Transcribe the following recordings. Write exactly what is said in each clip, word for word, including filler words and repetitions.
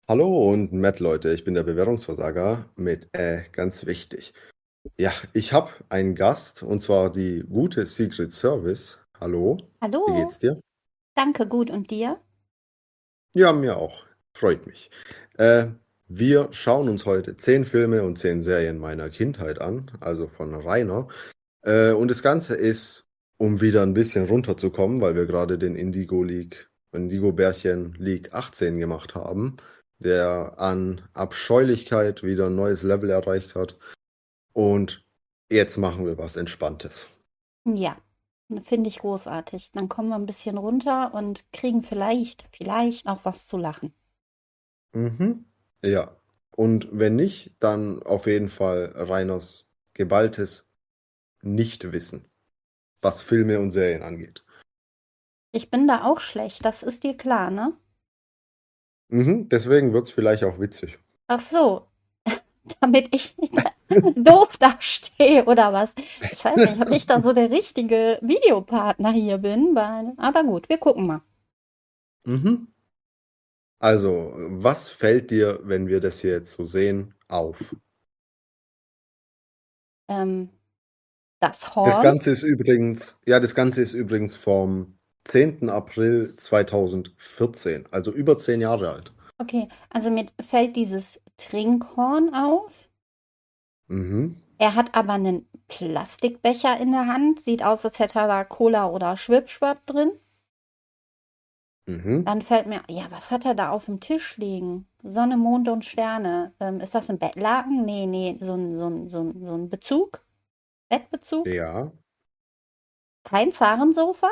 Hallo und Matt, Leute, ich bin der Bewährungsversager mit äh, ganz wichtig. Ja, ich habe einen Gast und zwar die gute Secret Service. Hallo, wie Hallo, geht's dir? danke, gut. Und dir? Ja, mir auch. Freut mich. Äh, Wir schauen uns heute zehn Filme und zehn Serien meiner Kindheit an, also von Rainer. Äh, und das Ganze ist, um wieder ein bisschen runterzukommen, weil wir gerade den Indigo League, Indigo Bärchen League achtzehn gemacht haben, der an Abscheulichkeit wieder ein neues Level erreicht hat. Und jetzt machen wir was Entspanntes. Ja, finde ich großartig. Dann kommen wir ein bisschen runter und kriegen vielleicht, vielleicht auch was zu lachen. Mhm. Ja. Und wenn nicht, dann auf jeden Fall Rainers geballtes Nichtwissen, was Filme und Serien angeht. Ich bin da auch schlecht, das ist dir klar, ne? Mhm. Deswegen wird es vielleicht auch witzig. Ach so, damit ich nicht doof dastehe oder was? Ich weiß nicht, ob ich da so der richtige Videopartner hier bin, weil, aber gut, wir gucken mal. Mhm. Also, was fällt dir, wenn wir das hier jetzt so sehen, auf? Ähm, das Das Horn. Ganze ist übrigens, ja, das Ganze ist übrigens vom zehnten April zweitausendvierzehn, also über zehn Jahre alt. Okay, also mir fällt dieses Trinkhorn auf. Mhm, Er hat aber einen Plastikbecher in der Hand. Sieht aus, als hätte er da Cola oder Schwipschwap drin. mhm. Dann fällt mir, ja, was hat er da auf dem Tisch liegen? Sonne, Mond und Sterne. Ähm, ist das ein Bettlaken? Nee, nee, so ein, so ein, so ein, so ein Bezug? Bettbezug? Ja, Kein Zarensofa?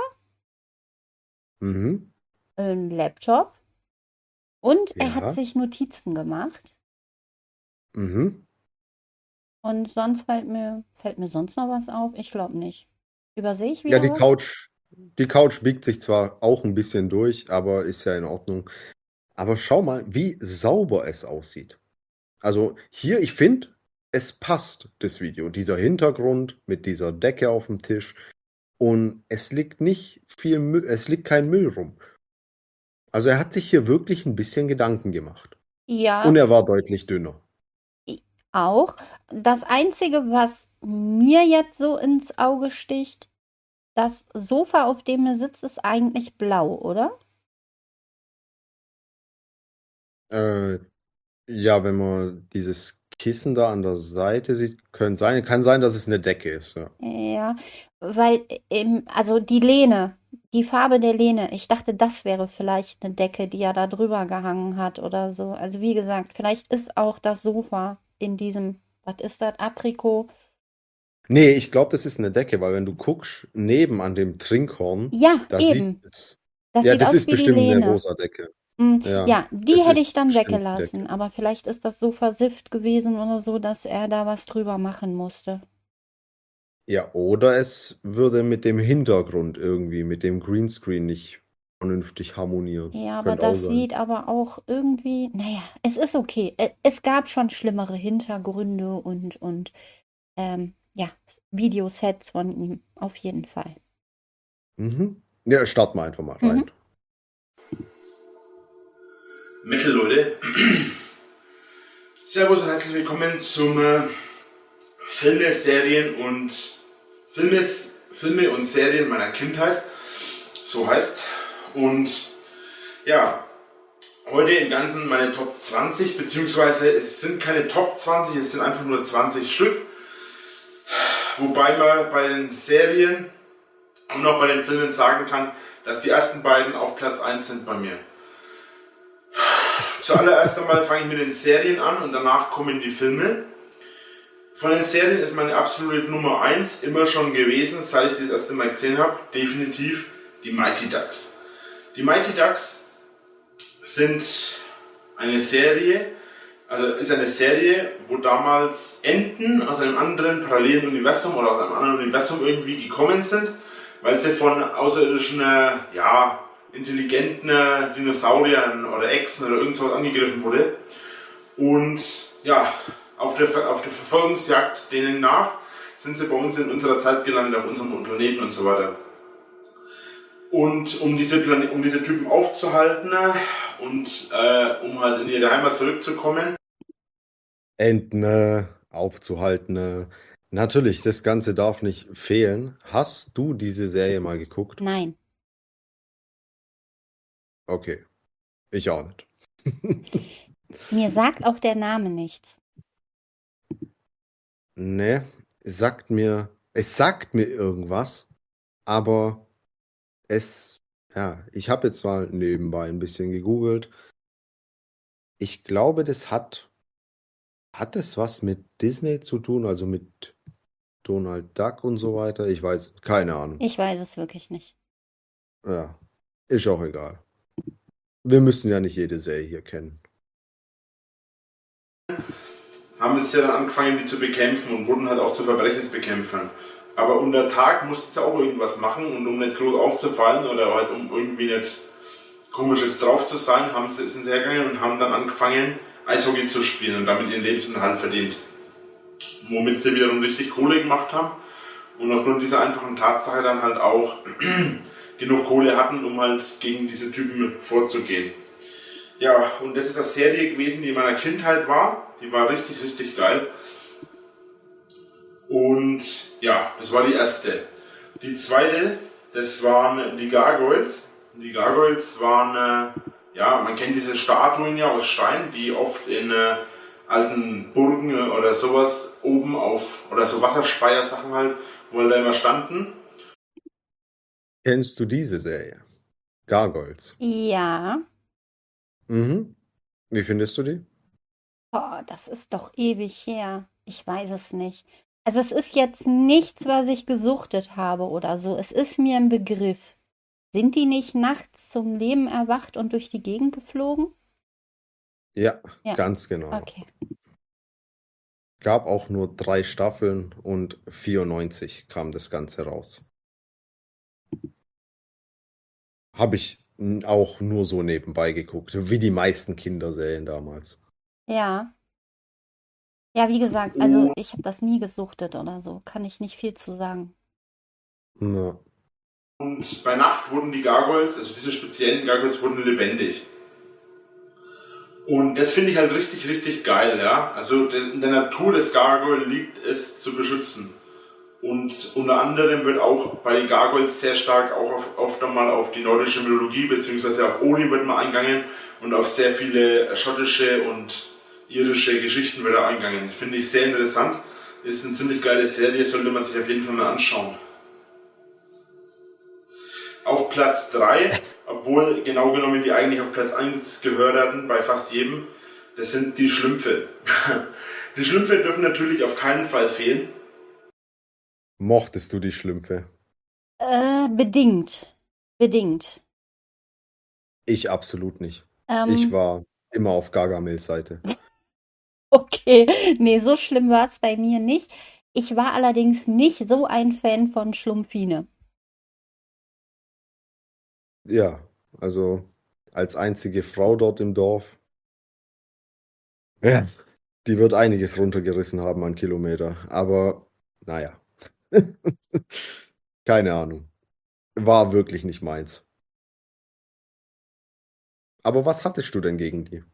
mhm, Ein Laptop? Und er hat ja, sich Notizen gemacht. mhm. Und sonst fällt mir, fällt mir sonst noch was auf? Ich glaube nicht. Übersehe ich Ja, wieder die was? Couch, die Couch biegt sich zwar auch ein bisschen durch, aber ist ja in Ordnung. Aber schau mal, wie sauber es aussieht. Also hier, ich finde, es passt, das Video. Dieser Hintergrund mit dieser Decke auf dem Tisch. Und es liegt nicht viel Müll, es liegt kein Müll rum. Also er hat sich hier wirklich ein bisschen Gedanken gemacht. Und Ja, er war deutlich dünner. I auch. Das Einzige, was mir jetzt so ins Auge sticht, das Sofa, auf dem er sitzt, ist eigentlich blau, oder? Äh, ja, wenn man dieses Kissen da an der Seite sieht, könnte sein, kann sein, dass es eine Decke ist. Ja. Ja, weil, ähm, also die Lehne, die Farbe der Lehne, ich dachte, das wäre vielleicht eine Decke, die er da drüber gehangen hat oder so. Also wie gesagt, vielleicht ist auch das Sofa in diesem, was ist das, Aprikot? Nee, ich glaube, das ist eine Decke, weil wenn du guckst, neben an dem Trinkhorn, Ja, da sieht eben. es. Das Ja, sieht das aus ist wie die bestimmt eine Lehne. rosa Decke. Hm, Ja, ja, die es hätte ist ich dann bestimmt die weggelassen, Decke. aber vielleicht ist das so versifft gewesen oder so, dass er da was drüber machen musste. Ja, oder es würde mit dem Hintergrund irgendwie, mit dem Greenscreen nicht vernünftig harmonieren. Ja, aber Könnte auch das sein. sieht aber auch irgendwie, naja, es ist okay. E- Es gab schon schlimmere Hintergründe und, und ähm, ja, Videosets von ihm, auf jeden Fall. Mhm. Ja, starten wir einfach mal Mhm. rein. Metal Leute, Servus und herzlich willkommen zum äh, Filme, Serien und Filmes, Filme und Serien meiner Kindheit, so heißt. Und ja, heute im Ganzen meine Top zwanzig, beziehungsweise es sind keine Top zwanzig, es sind einfach nur zwanzig Stück. Wobei man bei den Serien und auch bei den Filmen sagen kann, dass die ersten beiden auf Platz eins sind bei mir. Zuallererst einmal fange ich mit den Serien an und danach kommen die Filme. Von den Serien ist meine absolute Nummer eins immer schon gewesen, seit ich das erste Mal gesehen habe, definitiv die Mighty Ducks. Die Mighty Ducks sind eine Serie, also ist eine Serie, wo damals Enten aus einem anderen parallelen Universum oder aus einem anderen Universum irgendwie gekommen sind, weil sie von außerirdischen, ja, intelligenten Dinosauriern oder Echsen oder irgendwas angegriffen wurde. Und ja, auf der, auf der Verfolgungsjagd denen nach sind sie bei uns in unserer Zeit gelandet, auf unserem Planeten und so weiter. Und um diese, Plan um diese Typen aufzuhalten und äh, um halt in ihre Heimat zurückzukommen. Enten äh, aufzuhalten. Äh. Natürlich, das Ganze darf nicht fehlen. Hast du diese Serie mal geguckt? Nein. Okay, ich auch nicht. Mir sagt auch der Name nichts. Nee, es sagt mir, es sagt mir irgendwas, aber es, ja, ich habe jetzt mal nebenbei ein bisschen gegoogelt. Ich glaube, das hat, hat es was mit Disney zu tun, also mit Donald Duck und so weiter? Ich weiß, keine Ahnung. Ich weiß es wirklich nicht. Ja, ist auch egal. Wir müssen ja nicht jede Serie hier kennen. Haben es ja dann angefangen, die zu bekämpfen und wurden halt auch zu Verbrechensbekämpfern. Aber unter Tag mussten sie auch irgendwas machen und um nicht groß aufzufallen oder halt um irgendwie nicht komisch jetzt drauf zu sein, haben sie, sind sie hergegangen und haben dann angefangen, Eishockey zu spielen und damit ihren Lebensunterhalt verdient. Womit sie wiederum richtig Kohle gemacht haben und aufgrund dieser einfachen Tatsache dann halt auch genug Kohle hatten, um halt gegen diese Typen vorzugehen. Ja, und das ist eine Serie gewesen, die in meiner Kindheit war. Die war richtig, richtig geil. Und ja, das war die erste. Die zweite, das waren die Gargoyles. Die Gargoyles waren, äh, ja, man kennt diese Statuen ja aus Stein, die oft in äh, alten Burgen äh, oder sowas oben auf, oder so Wasserspeiersachen halt, wo da immer standen. Kennst du diese Serie? Gargoyles. Ja. Mhm. Wie findest du die? Oh, das ist doch ewig her. Ich weiß es nicht. Also es ist jetzt nichts, was ich gesuchtet habe oder so. Es ist mir ein Begriff. Sind die nicht nachts zum Leben erwacht und durch die Gegend geflogen? Ja, Ja. ganz genau. Okay. Gab auch nur drei Staffeln und vierundneunzig kam das Ganze raus. Habe ich n- auch nur so nebenbei geguckt, wie die meisten Kinderserien damals. Ja. Ja, wie gesagt, also ich habe das nie gesuchtet oder so. Kann ich nicht viel zu sagen. Ja. Und bei Nacht wurden die Gargoyles, also diese speziellen Gargoyles, wurden lebendig. Und das finde ich halt richtig, richtig geil, ja. Also in der Natur des Gargoyle liegt es zu beschützen. Und unter anderem wird auch bei den Gargoyles sehr stark auch auf, oft einmal auf die nordische Mythologie beziehungsweise auf Odin wird mal eingegangen und auf sehr viele schottische und irische Geschichten wird er eingegangen. Finde ich sehr interessant. Ist eine ziemlich geile Serie, sollte man sich auf jeden Fall mal anschauen. Auf Platz drei, obwohl genau genommen die eigentlich auf Platz eins gehört hatten, bei fast jedem, das sind die Schlümpfe. Die Schlümpfe dürfen natürlich auf keinen Fall fehlen. Mochtest du die Schlümpfe? Äh, bedingt. Bedingt. Ich absolut nicht. Ähm, Ich war immer auf Gargamels Seite. Okay, nee, so schlimm war es bei mir nicht. Ich war allerdings nicht so ein Fan von Schlumpfine. Ja, also als einzige Frau dort im Dorf. Ja, die wird einiges runtergerissen haben an Kilometer. Aber naja. Keine Ahnung. War wirklich nicht meins. Aber was hattest du denn gegen die?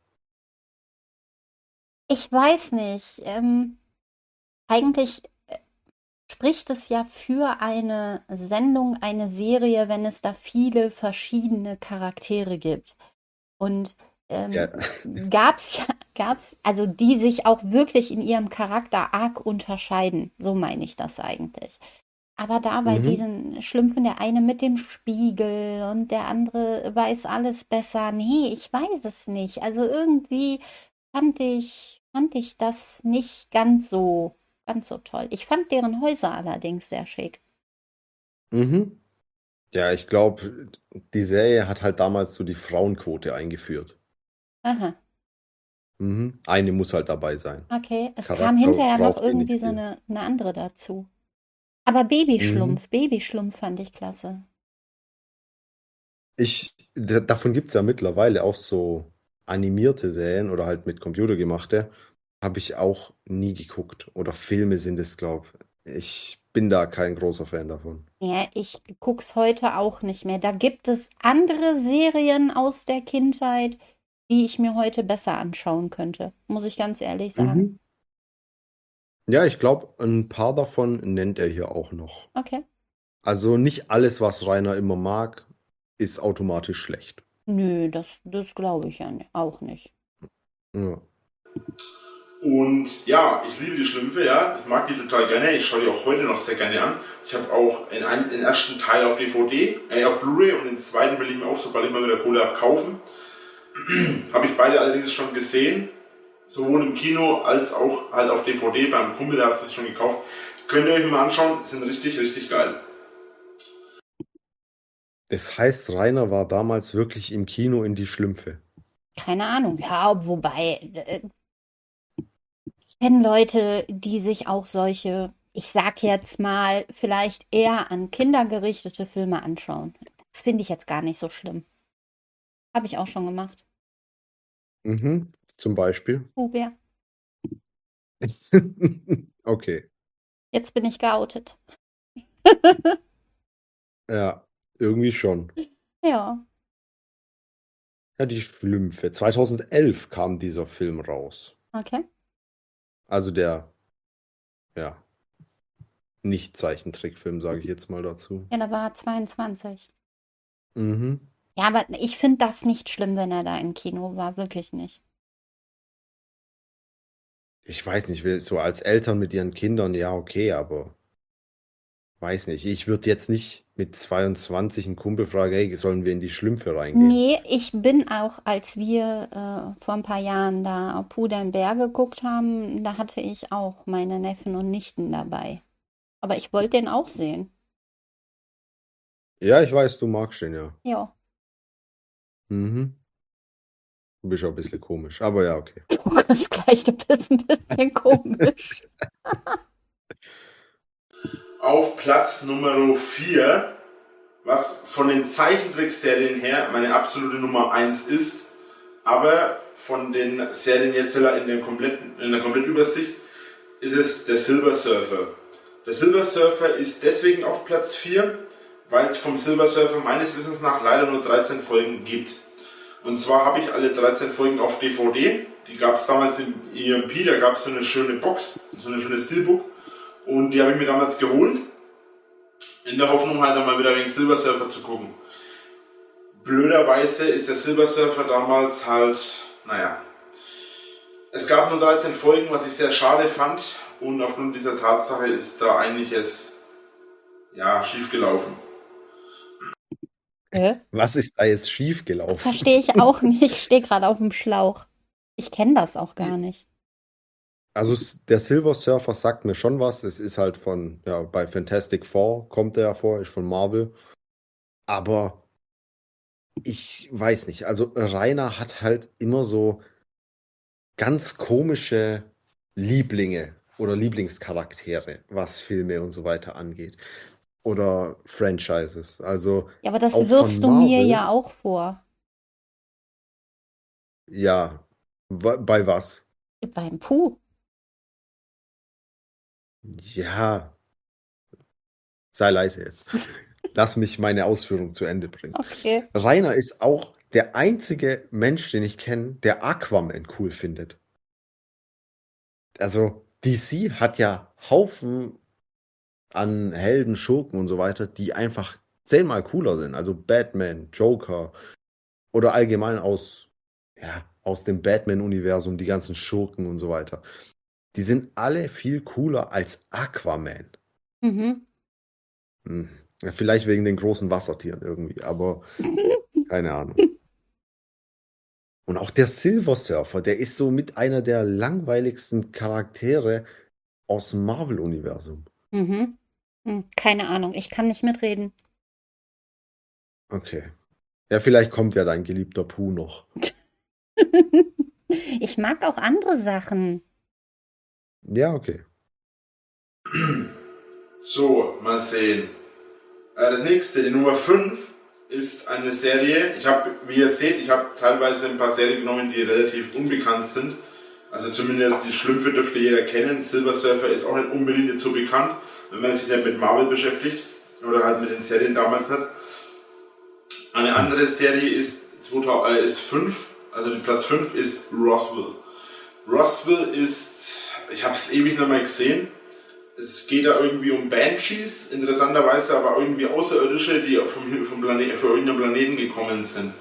Ich weiß nicht. Ähm, eigentlich äh, spricht es ja für eine Sendung, eine Serie, wenn es da viele verschiedene Charaktere gibt. Und ähm, Ja. gab's ja, gab's, also die sich auch wirklich in ihrem Charakter arg unterscheiden. So meine ich das eigentlich. Aber da bei Mhm. diesen Schlümpfen, der eine mit dem Spiegel und der andere weiß alles besser. Nee, ich weiß es nicht. Also irgendwie fand ich, fand ich das nicht ganz so, ganz so toll. Ich fand deren Häuser allerdings sehr schick. Mhm. Ja, ich glaube, die Serie hat halt damals so die Frauenquote eingeführt. Aha, Mhm. Eine muss halt dabei sein. okay. Es kam Charakter hinterher noch braucht eh nicht irgendwie so viel. eine, eine andere dazu. Aber Mhm. Babyschlumpf, Babyschlumpf fand ich klasse. Ich, da- davon gibt es ja mittlerweile auch so animierte Serien oder halt mit Computer gemachte. Habe ich auch nie geguckt. Oder Filme sind es, glaube ich. Ich bin da kein großer Fan davon. Ja, ich guck's heute auch nicht mehr. Da gibt es andere Serien aus der Kindheit, die ich mir heute besser anschauen könnte, muss ich ganz ehrlich sagen. Mhm. Ja, ich glaube, ein paar davon nennt er hier auch noch. Okay. Also nicht alles, was Rainer immer mag, ist automatisch schlecht. Nö, das, das glaube ich ja ni- auch nicht. Ja. Und ja, ich liebe die Schlümpfe, ja. Ich mag die total gerne. Ich schaue die auch heute noch sehr gerne an. Ich habe auch in ein, den ersten Teil auf D V D, äh, auf Blu-ray und den zweiten will ich mir auch, sobald ich mal wieder Kohle habe, kaufen. Habe ich beide allerdings schon gesehen. Sowohl im Kino als auch halt auf D V D. Beim Kumpel, der hat es schon gekauft. Könnt ihr euch mal anschauen. Sind richtig, richtig geil. Das heißt, Rainer war damals wirklich im Kino in die Schlümpfe. Keine Ahnung. Ja, ob- wobei, äh, ich kenne Leute, die sich auch solche, ich sag jetzt mal, vielleicht eher an Kinder gerichtete Filme anschauen. Das finde ich jetzt gar nicht so schlimm. Habe ich auch schon gemacht. Mhm. Zum Beispiel. Hubert, Okay. jetzt bin ich geoutet. Ja, irgendwie schon. Ja, Ja, die Schlümpfe. zweitausendelf kam dieser Film raus. okay. Also der, ja, Nicht-Zeichentrickfilm, sage ich jetzt mal dazu. Ja, da war er zweiundzwanzig. Mhm. Ja, aber ich finde das nicht schlimm, wenn er da im Kino war. Wirklich nicht. Ich weiß nicht, will- so als Eltern mit ihren Kindern, ja, okay, aber weiß nicht. Ich würde jetzt nicht mit zweiundzwanzig einen Kumpel fragen, hey, sollen wir in die Schlümpfe reingehen? Nee, ich bin auch, als wir äh, vor ein paar Jahren da Puder im Berg geguckt haben, da hatte ich auch meine Neffen und Nichten dabei. Aber ich wollte den auch sehen. Ja, ich weiß, du magst den ja. Ja. Mhm. Du bist auch ein bisschen komisch, aber ja, okay. Du bist gleich, du bist ein bisschen komisch. Auf Platz Nummer vier, was von den Zeichentrickserien her meine absolute Nummer eins ist, aber von den Serien jetzt in der kompletten, in der Komplettübersicht ist es der Silver Surfer. Der Silver Surfer ist deswegen auf Platz vier, weil es vom Silver Surfer meines Wissens nach leider nur dreizehn Folgen gibt. Und zwar habe ich alle dreizehn Folgen auf D V D. Die gab es damals im E M P, da gab es so eine schöne Box, so eine schöne Steelbook. Und die habe ich mir damals geholt. In der Hoffnung halt einmal wieder wegen Silver Surfer zu gucken. Blöderweise ist der Silver Surfer damals halt, naja. Es gab nur dreizehn Folgen, was ich sehr schade fand. Und aufgrund dieser Tatsache ist da einiges, ja, schief gelaufen. Hä? Was ist da jetzt schief gelaufen? Verstehe ich auch nicht. Ich stehe gerade auf dem Schlauch. Ich kenne das auch gar nicht. Also s- der Silver Surfer sagt mir schon was. Es ist halt von, ja, bei Fantastic Four kommt er ja vor, ist von Marvel. Aber ich weiß nicht. Also Rainer hat halt immer so ganz komische Lieblinge oder Lieblingscharaktere, was Filme und so weiter angeht. Oder Franchises. Also Ja, aber das auch von wirfst du mir Marvel. ja auch vor. Ja, wa- bei was? Beim Puh. Ja, sei leise jetzt. Lass mich meine Ausführung zu Ende bringen. Okay. Rainer ist auch der einzige Mensch, den ich kenne, der Aquaman cool findet. Also D C hat ja Haufen an Helden, Schurken und so weiter, die einfach zehnmal cooler sind. Also Batman, Joker oder allgemein aus, ja, aus dem Batman-Universum, die ganzen Schurken und so weiter. Die sind alle viel cooler als Aquaman. Mhm. Hm. Ja, vielleicht wegen den großen Wassertieren irgendwie, aber keine Ahnung. Und auch der Silver Surfer, der ist so mit einer der langweiligsten Charaktere aus dem Marvel-Universum. Mhm. Hm, keine Ahnung. Ich kann nicht mitreden. Okay. Ja, vielleicht kommt ja dein geliebter Pooh noch. Ich mag auch andere Sachen. Ja, okay. So, mal sehen. Äh, Das nächste, die Nummer fünf, ist eine Serie. Ich habe, wie ihr seht, ich habe teilweise ein paar Serien genommen, die relativ unbekannt sind. Also zumindest die Schlümpfe dürfte jeder kennen. Silver Surfer ist auch nicht unbedingt jetzt so bekannt, wenn man sich nicht mit Marvel beschäftigt oder halt mit den Serien damals nicht. Eine andere Serie ist, zweitausend, äh, ist fünf, also die Platz fünf ist Roswell. Roswell ist, ich habe es ewig noch mal gesehen. Es geht da irgendwie um Banshees, interessanterweise aber irgendwie Außerirdische, die vom, vom Planet, für irgendeinen Planeten gekommen sind.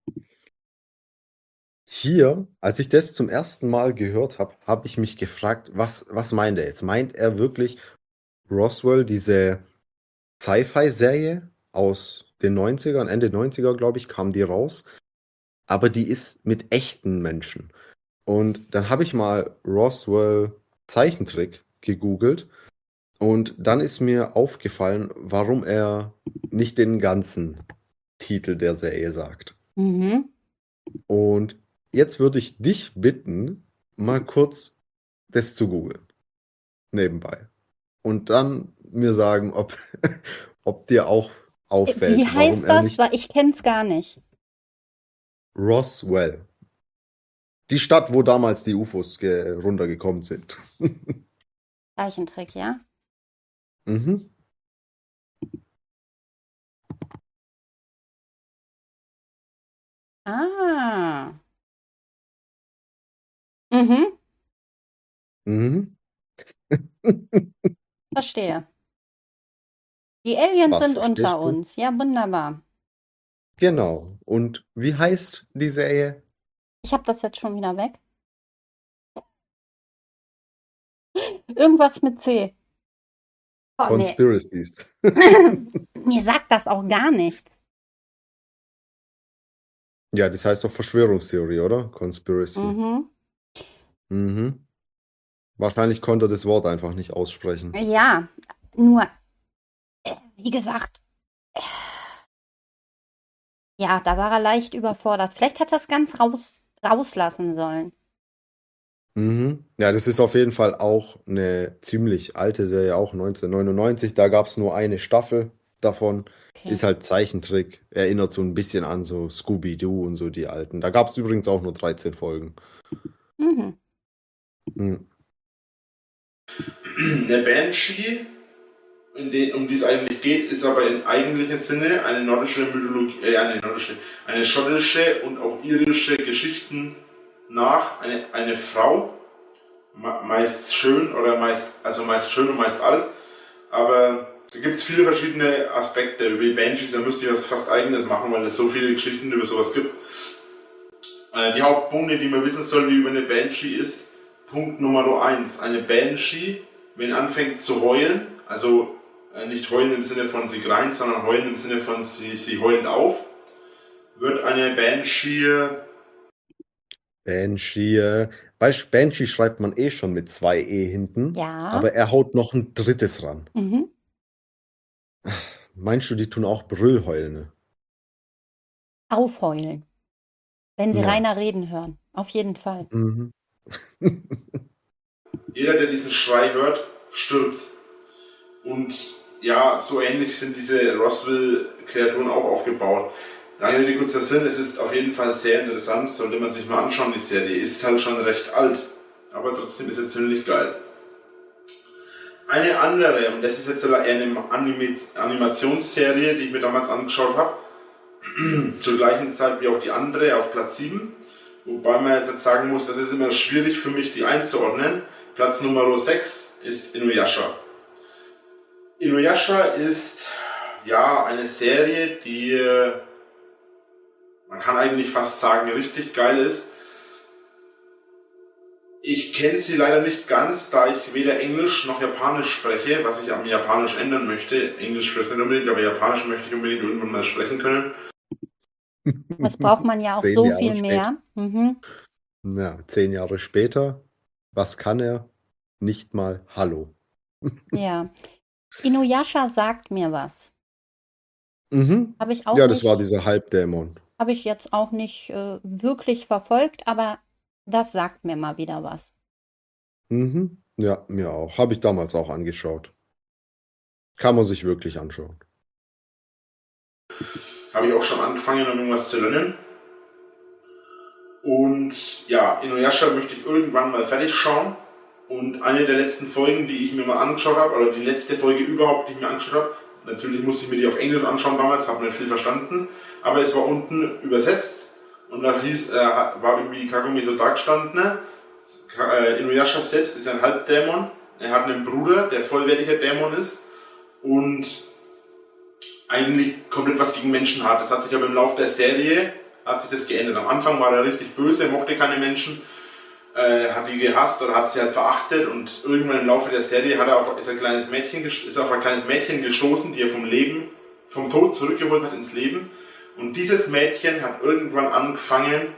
Hier, als ich das zum ersten Mal gehört habe, habe ich mich gefragt, was, was meint er jetzt? Meint er wirklich Roswell, diese Sci-Fi-Serie aus den neunzigern, Ende neunziger, glaube ich, kam die raus. Aber die ist mit echten Menschen. Und dann habe ich mal Roswell Zeichentrick gegoogelt. Und dann ist mir aufgefallen, warum er nicht den ganzen Titel der Serie sagt. Mhm. Und jetzt würde ich dich bitten, mal kurz das zu googeln. Nebenbei. Und dann mir sagen, ob, ob dir auch auffällt, Wie warum heißt er das? nicht Weil ich kenne es gar nicht. Roswell. Die Stadt, wo damals die U F Os ge- runtergekommen sind. Zeichentrick, ja? Mhm. Ah. Mhm. Mhm. Verstehe. Die Aliens Was sind verstehst unter du? uns. Ja, wunderbar. Genau. Und wie heißt die Serie? Ich habe das jetzt schon wieder weg. Irgendwas mit C. Oh, nee. Conspiracies. Mir sagt das auch gar nichts. Ja, das heißt doch Verschwörungstheorie, oder? Conspiracy. Mhm. Mhm. Wahrscheinlich konnte er das Wort einfach nicht aussprechen. Ja, nur, äh, wie gesagt, äh, ja, da war er leicht überfordert. Vielleicht hat er es ganz raus, rauslassen sollen. Mhm. Ja, das ist auf jeden Fall auch eine ziemlich alte Serie, auch neunzehnhundertneunundneunzig. Da gab es nur eine Staffel davon. Okay. Ist halt Zeichentrick. Erinnert so ein bisschen an so Scooby-Doo und so die alten. Da gab es übrigens auch nur dreizehn Folgen. Mhm. Mhm. Eine Banshee, in die, um die es eigentlich geht, ist aber im eigentlichen Sinne eine nordische Mythologie, äh, eine nordische, eine schottische und auch irische Geschichten nach. Eine, eine Frau, meist schön oder meist, also meist schön und meist alt, aber da gibt es viele verschiedene Aspekte über die Banshees, da müsste ich was fast eigenes machen, weil es so viele Geschichten über sowas gibt. Äh, die Hauptpunkte, die man wissen soll, wie über eine Banshee ist, Punkt Nummer eins, eine Banshee, wenn anfängt zu heulen, also äh, nicht heulen im Sinne von sie greint, sondern heulen im Sinne von sie, sie heulen auf, wird eine Banshee... Banshee. äh, Weißt, Banshee schreibt man eh schon mit zwei E hinten. Ja. Aber er haut noch ein drittes ran. Mhm. Meinst du, die tun auch Brüllheulende? Aufheulen. Wenn sie Ja. Rainer reden hören. Auf jeden Fall. Mhm. Jeder, der diesen Schrei hört, stirbt. Und ja, so ähnlich sind diese Roswell-Kreaturen auch aufgebaut. Lange Rede, kurzer Sinn, es ist auf jeden Fall sehr interessant, sollte man sich mal anschauen, die Serie. Ist halt schon recht alt, aber trotzdem ist sie ziemlich geil. Eine andere, und das ist jetzt eher eine Animationsserie, die ich mir damals angeschaut habe, zur gleichen Zeit wie auch die andere auf Platz sieben, wobei man jetzt sagen muss, das ist immer schwierig für mich, die einzuordnen. Platz Nummer sechs ist Inuyasha. Inuyasha ist ja eine Serie, die man kann eigentlich fast sagen richtig geil ist. Ich kenne sie leider nicht ganz, da ich weder Englisch noch Japanisch spreche, was ich am Japanisch ändern möchte. Englisch spreche ich nicht unbedingt, aber Japanisch möchte ich unbedingt irgendwann mal sprechen können. Das braucht man ja auch Zehn so Jahre viel später. mehr. Mhm. Ja, zehn Jahre später. Was kann er? Nicht mal Hallo. Ja. Inuyasha sagt mir was. Mhm. Habe ich auch Ja, das war nicht, dieser Halbdämon. habe ich jetzt auch nicht äh, wirklich verfolgt, aber das sagt mir mal wieder was. Mhm. Ja, mir auch. Habe ich damals auch angeschaut. Kann man sich wirklich anschauen. Habe ich auch schon angefangen, um irgendwas zu lernen. Und Und ja, Inuyasha möchte ich irgendwann mal fertig schauen. Und eine der letzten Folgen, die ich mir mal angeschaut habe, oder die letzte Folge überhaupt, die ich mir angeschaut habe, natürlich musste ich mir die auf Englisch anschauen damals, habe nicht viel verstanden, aber es war unten übersetzt und da hieß, äh, war irgendwie Kagome so da gestanden, ne? äh, Inuyasha selbst ist ein Halbdämon, er hat einen Bruder, der vollwertiger Dämon ist und eigentlich komplett was gegen Menschen hat. Das hat sich aber im Laufe der Serie hat sich das geändert. Am Anfang war er richtig böse, er mochte keine Menschen, äh, hat die gehasst oder hat sie halt verachtet und irgendwann im Laufe der Serie hat er auf, ist, ein kleines Mädchen, ist auf ein kleines Mädchen gestoßen, die er vom Leben, vom Tod zurückgeholt hat ins Leben. Und dieses Mädchen hat irgendwann angefangen,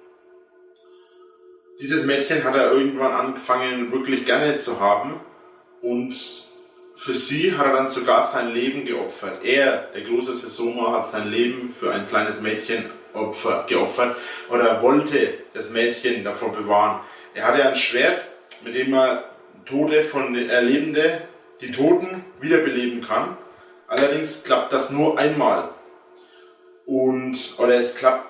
dieses Mädchen hat er irgendwann angefangen wirklich gerne zu haben und für sie hat er dann sogar sein Leben geopfert. Er, der große Sessoma, hat sein Leben für ein kleines Mädchen Opfer, geopfert oder wollte das Mädchen davor bewahren. Er hatte ein Schwert, mit dem er Tote von äh, Lebende, die Toten wiederbeleben kann. Allerdings klappt das nur einmal. Und, oder es klappt,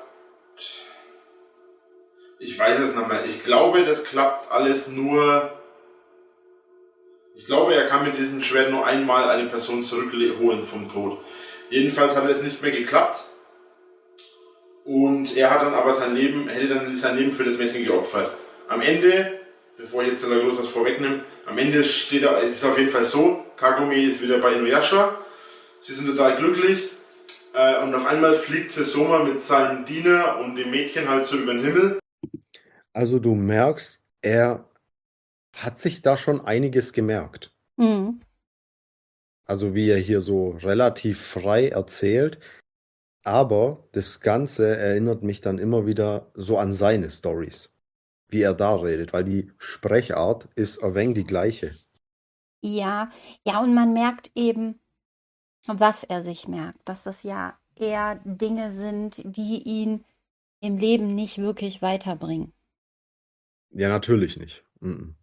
ich weiß es nicht mehr, ich glaube, das klappt alles nur, ich glaube, er kann mit diesem Schwert nur einmal eine Person zurückholen vom Tod. Jedenfalls hat es nicht mehr geklappt. Und er hat dann aber sein Leben, hätte dann sein Leben für das Mädchen geopfert. Am Ende, bevor ich jetzt da groß was vorwegnehme, am Ende steht er, es ist auf jeden Fall so, Kagome ist wieder bei Inuyasha, sie sind total glücklich äh, und auf einmal fliegt Sessoma mit seinem Diener und dem Mädchen halt so über den Himmel. Also du merkst, er hat sich da schon einiges gemerkt. Mhm. Also wie er hier so relativ frei erzählt. Aber das Ganze erinnert mich dann immer wieder so an seine Storys, wie er da redet, weil die Sprechart ist ein wenig die gleiche. Ja, ja, und man merkt eben, was er sich merkt, dass das ja eher Dinge sind, die ihn im Leben nicht wirklich weiterbringen. Ja, natürlich nicht. Mhm.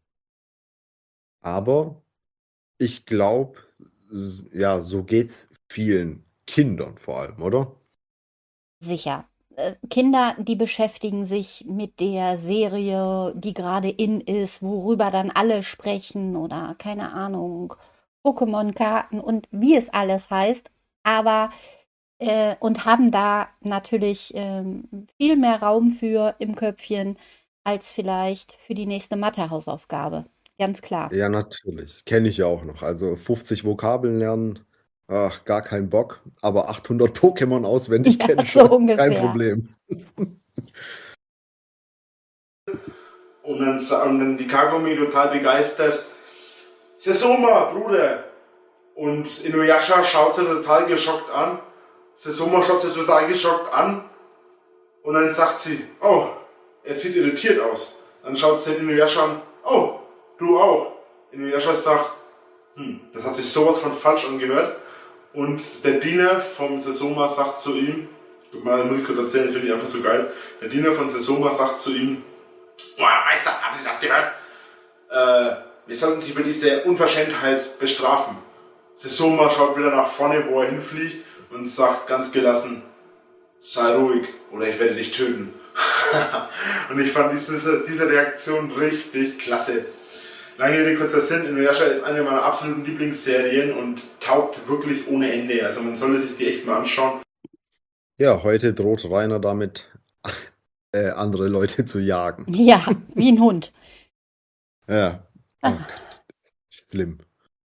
Aber ich glaube, ja, so geht's vielen Kindern vor allem, oder? Sicher. Äh, Kinder, die beschäftigen sich mit der Serie, die gerade in ist, worüber dann alle sprechen oder keine Ahnung, Pokémon-Karten und wie es alles heißt, aber äh, und haben da natürlich ähm, viel mehr Raum für im Köpfchen als vielleicht für die nächste Mathe-Hausaufgabe. Ganz klar. Ja, natürlich. Kenne ich ja auch noch. Also fünfzig Vokabeln lernen, ach, gar kein Bock. Aber achthundert Pokémon auswendig Ja, kennen so schon, kein ungefähr. Problem. Und dann, sa- und dann die Kagome total begeistert, Sessoma, Bruder! Und Inuyasha schaut sie total geschockt an. Sessoma schaut sie total geschockt an. Und dann sagt sie, oh, er sieht irritiert aus. Dann schaut sie Inuyasha an, oh, du auch. Inuyasha sagt, hm, das hat sich sowas von falsch angehört. Und der Diener vom Sessoma sagt zu ihm, guck mal, das muss ich kurz erzählen, finde ich einfach so geil. Der Diener von Sessoma sagt zu ihm, boah, Meister, haben Sie das gehört? Äh, wir sollten Sie für diese Unverschämtheit bestrafen. Sessoma schaut wieder nach vorne, wo er hinfliegt und sagt ganz gelassen, sei ruhig oder ich werde dich töten. Und ich fand diese, diese Reaktion richtig klasse. Lange Rede, kurzer Sinn, Inuyasha ist eine meiner absoluten Lieblingsserien und taugt wirklich ohne Ende. Also man sollte sich die echt mal anschauen. Ja, heute droht Rainer damit, äh, andere Leute zu jagen. Ja, wie ein Hund. Ja, oh Ah. Gott, schlimm.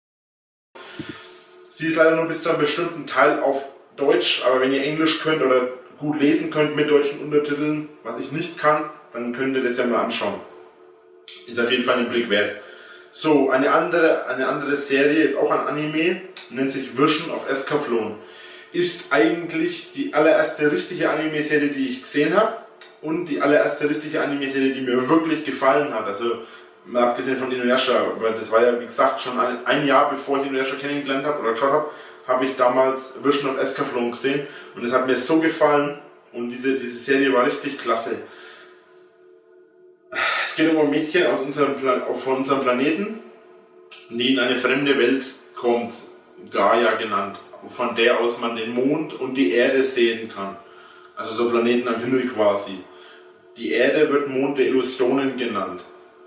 Sie ist leider nur bis zu einem bestimmten Teil auf Deutsch, aber wenn ihr Englisch könnt oder gut lesen könnt mit deutschen Untertiteln, was ich nicht kann, dann könnt ihr das ja mal anschauen. Ist auf jeden Fall einen Blick wert. So, eine andere, eine andere Serie ist auch ein Anime, nennt sich Vision of Escaflowne. Ist eigentlich die allererste richtige Anime-Serie, die ich gesehen habe und die allererste richtige Anime-Serie, die mir wirklich gefallen hat. Also, mal abgesehen von Inuyasha, weil das war ja, wie gesagt, schon ein, ein Jahr bevor ich Inuyasha kennengelernt habe oder geschaut habe, habe ich damals Vision of Escaflowne gesehen und es hat mir so gefallen und diese, diese Serie war richtig klasse. Es geht um ein Mädchen aus unserem Plan- von unserem Planeten, die in eine fremde Welt kommt, Gaia genannt, von der aus man den Mond und die Erde sehen kann. Also so Planeten am Himmel quasi. Die Erde wird Mond der Illusionen genannt.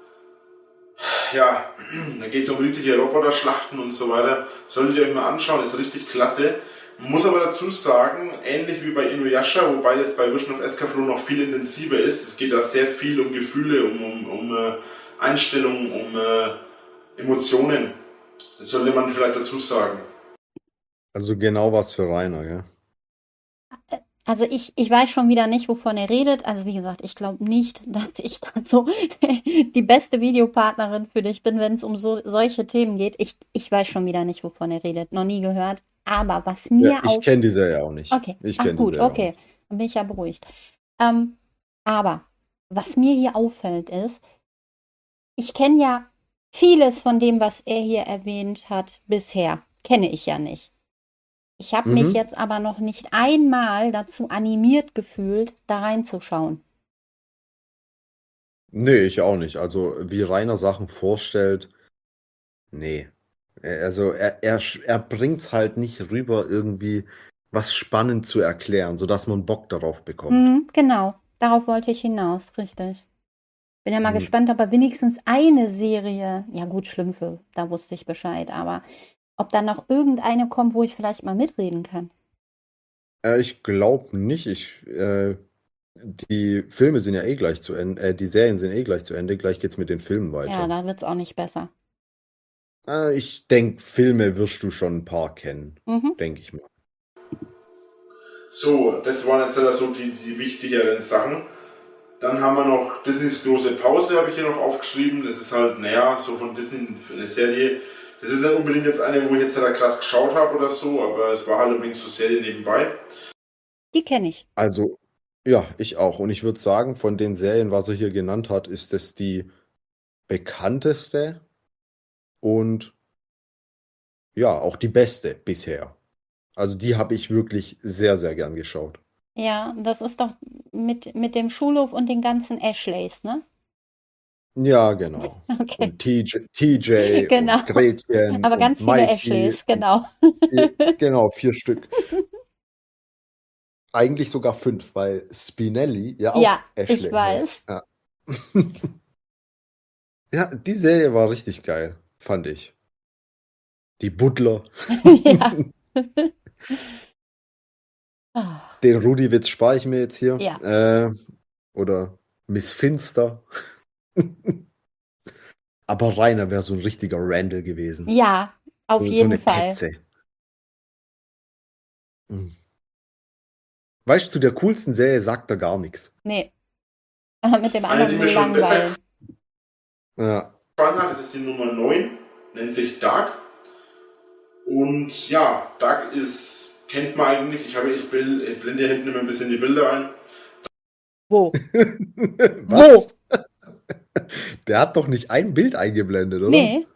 Ja, da geht es um riesige Roboterschlachten und so weiter. Solltet ihr euch mal anschauen, ist richtig klasse. Man muss aber dazu sagen, ähnlich wie bei Inuyasha, wobei das bei Vision of Escaflowne noch viel intensiver ist. Es geht da sehr viel um Gefühle, um, um, um äh, Einstellungen, um äh, Emotionen. Das sollte man vielleicht dazu sagen. Also genau was für Rainer, ja. Also ich, ich weiß schon wieder nicht, wovon er redet. Also wie gesagt, ich glaube nicht, dass ich dann so die beste Videopartnerin für dich bin, wenn es um so solche Themen geht. Ich, ich weiß schon wieder nicht, wovon er redet. Noch nie gehört. Aber was mir Ja, ich auf... kenne die Serie auch nicht. Okay, Ich ach kenne die gut, Serie auch okay. nicht. Dann bin ich ja beruhigt. Ähm, aber was mir hier auffällt ist, ich kenne ja vieles von dem, was er hier erwähnt hat, bisher. Kenne ich ja nicht. Ich habe mich Mhm. jetzt aber noch nicht einmal dazu animiert gefühlt, da reinzuschauen. Nee, ich auch nicht. Also, wie Rainer Sachen vorstellt, nee. Er- Also, er, er, sch- er bringt es halt nicht rüber, irgendwie was spannend zu erklären, sodass man Bock darauf bekommt. Hm, genau, darauf wollte ich hinaus, richtig. Bin ja mal Hm. gespannt, ob er wenigstens eine Serie, ja gut, Schlümpfe, da wusste ich Bescheid, aber ob da noch irgendeine kommt, wo ich vielleicht mal mitreden kann. Äh, ich glaube nicht. Ich, äh, die Filme sind ja eh gleich zu Ende, äh, die Serien sind eh gleich zu Ende. Gleich geht's mit den Filmen Ja, weiter. da wird es auch nicht besser. Äh, ich denke, Filme wirst du schon ein paar kennen, Mhm. denke ich mal. So, das waren jetzt also die, die wichtigeren Sachen. Dann haben wir noch Disneys große Pause, habe ich hier noch aufgeschrieben. Das ist halt, naja, so von Disney eine Serie. Das ist nicht unbedingt jetzt eine, wo ich jetzt halt krass geschaut habe oder so, aber es war halt übrigens so Serie nebenbei. Die kenne ich. Also, ja, ich auch. Und ich würde sagen, von den Serien, was er hier genannt hat, ist das die bekannteste und ja, auch die beste bisher. Also die habe ich wirklich sehr, sehr gern geschaut. Ja, das ist doch mit, mit dem Schulhof und den ganzen Ashleys, ne? Ja, genau. Okay, Und T J, T J genau. und Gretchen Aber und ganz viele Mikey Ashleys, und genau. vier, genau, vier Stück. Eigentlich sogar fünf, weil Spinelli ja auch Ja, Ashley ich heißt. weiß. Ja. Ja, die Serie war richtig geil, fand ich. Die Butler. Ja. Ah, Den Rudi-Witz spare ich mir jetzt hier. Ja. Äh, oder Miss Finster. Aber Rainer wäre so ein richtiger Randall gewesen. Ja, auf So, so jeden eine Fall. Petze. Mhm. Weißt du, zu der coolsten Serie sagt er gar nichts. Nee. Aber mit dem Eine, anderen die mir nur schon besser langweilen. Ja. gefallen hat, das ist die Nummer neun, nennt sich Dark. Und ja, Dark ist, kennt man eigentlich, ich, habe, ich, will, ich blende hier hinten immer ein bisschen die Bilder ein. Wo? Was? Der hat doch nicht ein Bild eingeblendet, oder? Nee.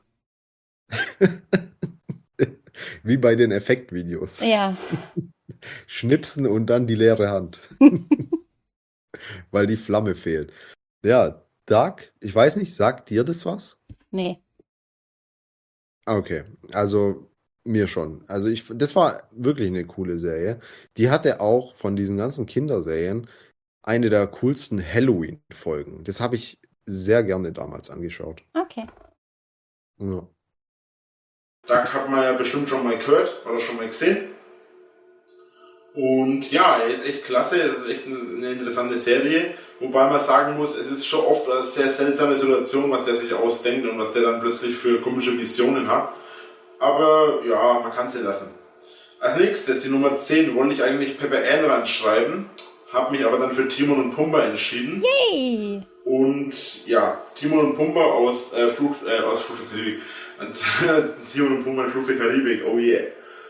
Wie bei den Effektvideos. Ja. Schnipsen und dann die leere Hand. Weil die Flamme fehlt. Ja, Dark, ich weiß nicht, sagt dir das was? Nee. Okay, also mir schon. Also ich, das war wirklich eine coole Serie. Die hatte auch von diesen ganzen Kinderserien eine der coolsten Halloween-Folgen. Das habe ich sehr gerne damals angeschaut. Okay. Ja. Dark hat man ja bestimmt schon mal gehört oder schon mal gesehen. Und ja, er ist echt klasse, es ist echt eine interessante Serie. Wobei man sagen muss, es ist schon oft eine sehr seltsame Situation, was der sich ausdenkt und was der dann plötzlich für komische Visionen hat. Aber ja, man kann sie lassen. Als nächstes, die Nummer zehn, wollte ich eigentlich Pepper Ann ranschreiben, habe mich aber dann für Timon und Pumba entschieden. Yay! Und ja, Timon und Pumba aus äh, Flucht, äh, aus Flucht der Karibik. Timon und Pumba in Flucht der Karibik, oh yeah.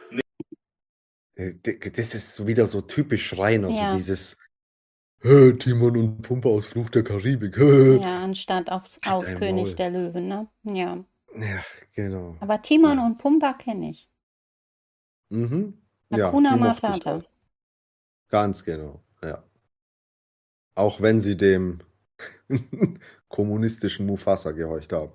Das ist wieder so typisch Rainer, Ja. so dieses "Hä, Timon und Pumba aus Fluch der Karibik. hä." Ja, anstatt auf, Halt aus dein König Maul. der Löwen, ne? Ja. Ja, genau. Aber Timon Ja. und Pumba kenne ich. Mhm. Ja, Hakuna die mochte ich Matata. auch. Ganz genau, ja. Auch wenn sie dem kommunistischen Mufasa gehorcht haben.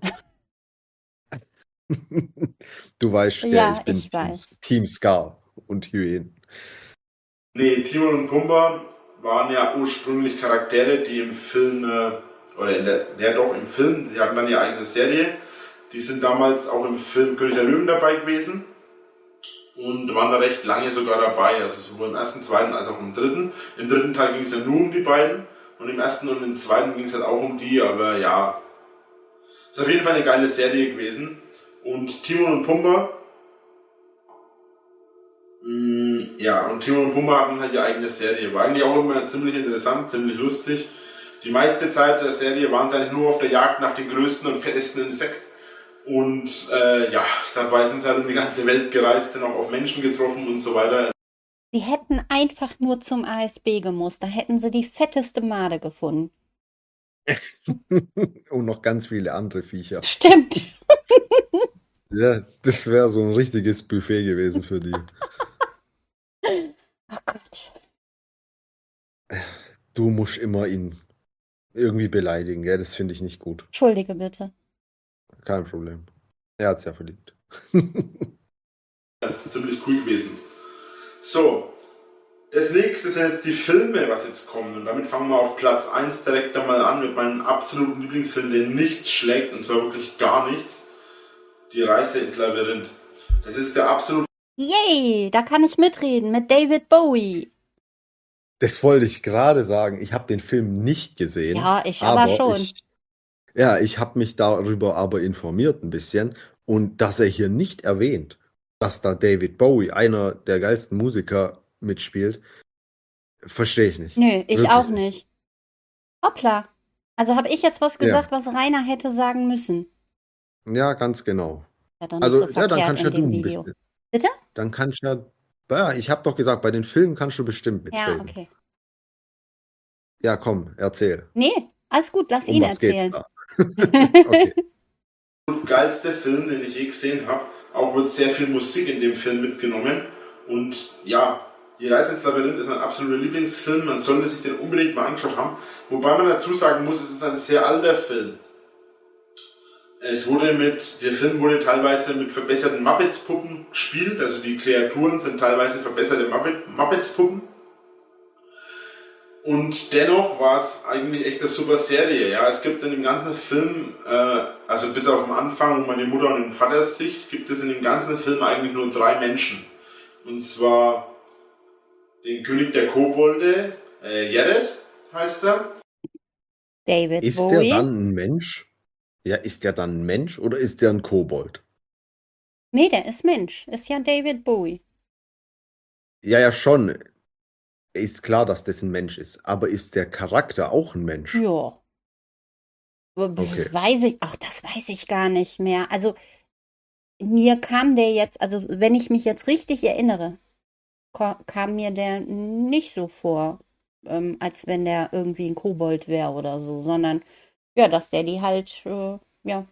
Du weißt, gell, Ja, ich bin ich Team, weiß. Team Scar und Hyänen. Nee, Timon und Pumba waren ja ursprünglich Charaktere, die im Film, äh, oder in der, der doch im Film, die hatten dann ihre eigene Serie. Die sind damals auch im Film König der Löwen dabei gewesen und waren da recht lange sogar dabei, also sowohl im ersten, zweiten als auch im dritten. Im dritten Teil ging es ja nur um die beiden und im ersten und im zweiten ging es halt auch um die, aber ja, ist auf jeden Fall eine geile Serie gewesen. Und Timon und Pumba, mh, ja, und Timon und Pumba hatten halt ihre eigene Serie, war eigentlich auch immer ziemlich interessant, ziemlich lustig. Die meiste Zeit der Serie waren sie eigentlich nur auf der Jagd nach den größten und fettesten Insekten. Und äh, ja, dabei sind sie halt um die ganze Welt gereist, sind auch auf Menschen getroffen und so weiter. Sie hätten einfach nur zum A S B gemusst, da hätten sie die fetteste Made gefunden. Und noch ganz viele andere Viecher. Stimmt. Ja, das wäre so ein richtiges Buffet gewesen für die. Oh Gott. Du musst immer ihn irgendwie beleidigen, gell? Das finde ich nicht gut. Entschuldige bitte. Kein Problem. Er hat's ja verdient. Das ist ziemlich cool gewesen. So, das nächste sind jetzt die Filme, was jetzt kommen. Und damit fangen wir auf Platz eins direkt einmal an mit meinem absoluten Lieblingsfilm, der nichts schlägt, und zwar wirklich gar nichts. Die Reise ins Labyrinth. Das ist der absolute... Yay, da kann ich mitreden mit David Bowie. Das wollte ich gerade sagen. Ich habe den Film nicht gesehen. Ja, ich aber schon. Ich, ja, ich habe mich darüber aber informiert ein bisschen. Und dass er hier nicht erwähnt, dass da David Bowie, einer der geilsten Musiker, mitspielt, verstehe ich nicht. Nö, ich Wirklich auch nicht. Hoppla. Also habe ich jetzt was Ja. gesagt, was Rainer hätte sagen müssen. Ja, ganz genau. Ja, dann Also, ist so ja, dann verkehrt kannst ja in du dem ein Video. bisschen. Bitte? Dann kannst ja. Ja, ich habe doch gesagt, bei den Filmen kannst du bestimmt Ja, mitreden. okay. Ja, komm, erzähl. Nee, alles gut, lass Um ihn was geht's erzählen. da? Okay. geilste Film, den ich je gesehen habe. Auch wird sehr viel Musik in dem Film mitgenommen. Und ja, Die Reise ins Labyrinth ist mein absoluter Lieblingsfilm. Man sollte sich den unbedingt mal angeschaut haben. Wobei man dazu sagen muss, es ist ein sehr alter Film. Es wurde mit, der Film wurde teilweise mit verbesserten Muppets-Puppen gespielt. Also die Kreaturen sind teilweise verbesserte Muppet, Muppets-Puppen. Und dennoch war es eigentlich echt eine super Serie. Ja, es gibt in dem ganzen Film, äh, also bis auf den Anfang, wo man die Mutter und den Vater sieht, gibt es in dem ganzen Film eigentlich nur drei Menschen. Und zwar den König der Kobolde, äh, Jared heißt er. David Ist Bowie. der dann ein Mensch? Ja, ist der dann ein Mensch oder ist der ein Kobold? Nee, der ist Mensch. Ist ja David Bowie. Ja, ja, schon. Ist klar, dass das ein Mensch ist. Aber ist der Charakter auch ein Mensch? Ja. Aber Okay. Das weiß ich, ach, das weiß ich gar nicht mehr. Also, mir kam der jetzt, also wenn ich mich jetzt richtig erinnere, ko- kam mir der nicht so vor, ähm, als wenn der irgendwie ein Kobold wäre oder so, sondern ja, dass der die halt, äh, ja,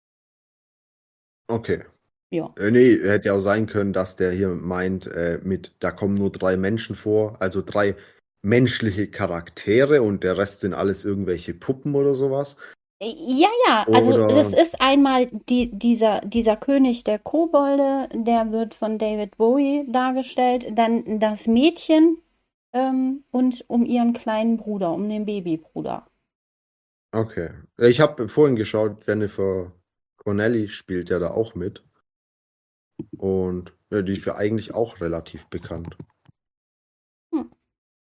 Okay. ja. Äh, nee, hätte ja auch sein können, dass der hier meint, äh, mit, da kommen nur drei Menschen vor, also drei menschliche Charaktere und der Rest sind alles irgendwelche Puppen oder sowas. Ja, ja, also Oder- das ist einmal die, dieser, dieser König der Kobolde, der wird von David Bowie dargestellt, dann das Mädchen ähm, und um ihren kleinen Bruder, um den Babybruder. Okay. Ich habe vorhin geschaut, Jennifer Connelly spielt ja da auch mit. Und ja, die ist ja eigentlich auch relativ bekannt. Hm.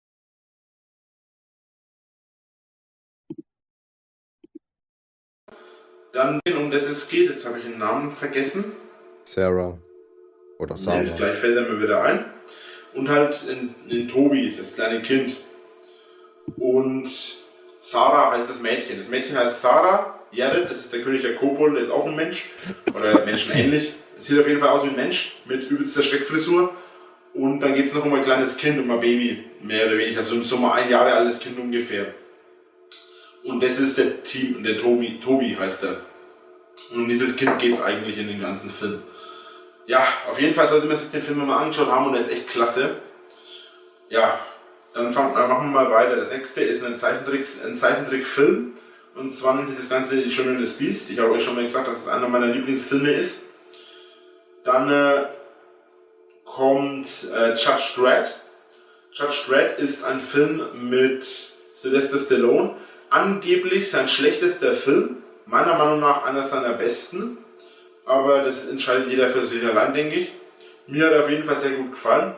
Dann, um das es geht, jetzt habe ich den Namen vergessen. Sarah. Oder Nee, Sarah. gleich fällt er mir wieder ein. Und halt in, in Tobi, das kleine Kind. Und Sarah heißt das Mädchen. Das Mädchen heißt Sarah. Jared, das ist der König der Kobold, der ist auch ein Mensch. Oder menschenähnlich. Sieht auf jeden Fall aus wie ein Mensch mit übelster Steckfrisur. Und dann geht es noch um ein kleines Kind, um ein Baby, mehr oder weniger. Also so mal ein Jahre altes Kind ungefähr. Und das ist der Team, der Tobi, Tobi heißt er. Und um dieses Kind geht es eigentlich in den ganzen Film. Ja, auf jeden Fall sollte man sich den Film mal angeschaut haben und der ist echt klasse. Ja, dann fangen, äh, machen wir mal weiter. Das nächste ist ein, Zeichentricks, ein Zeichentrickfilm. Und zwar nennt sich das Ganze Die Schöne und das Biest. Ich habe euch schon mal gesagt, dass es einer meiner Lieblingsfilme ist. Dann äh, kommt äh, Judge Dredd. Judge Dredd ist ein Film mit Sylvester Stallone. Angeblich sein schlechtester Film. Meiner Meinung nach einer seiner besten. Aber das entscheidet jeder für sich allein, denke ich. Mir hat er auf jeden Fall sehr gut gefallen.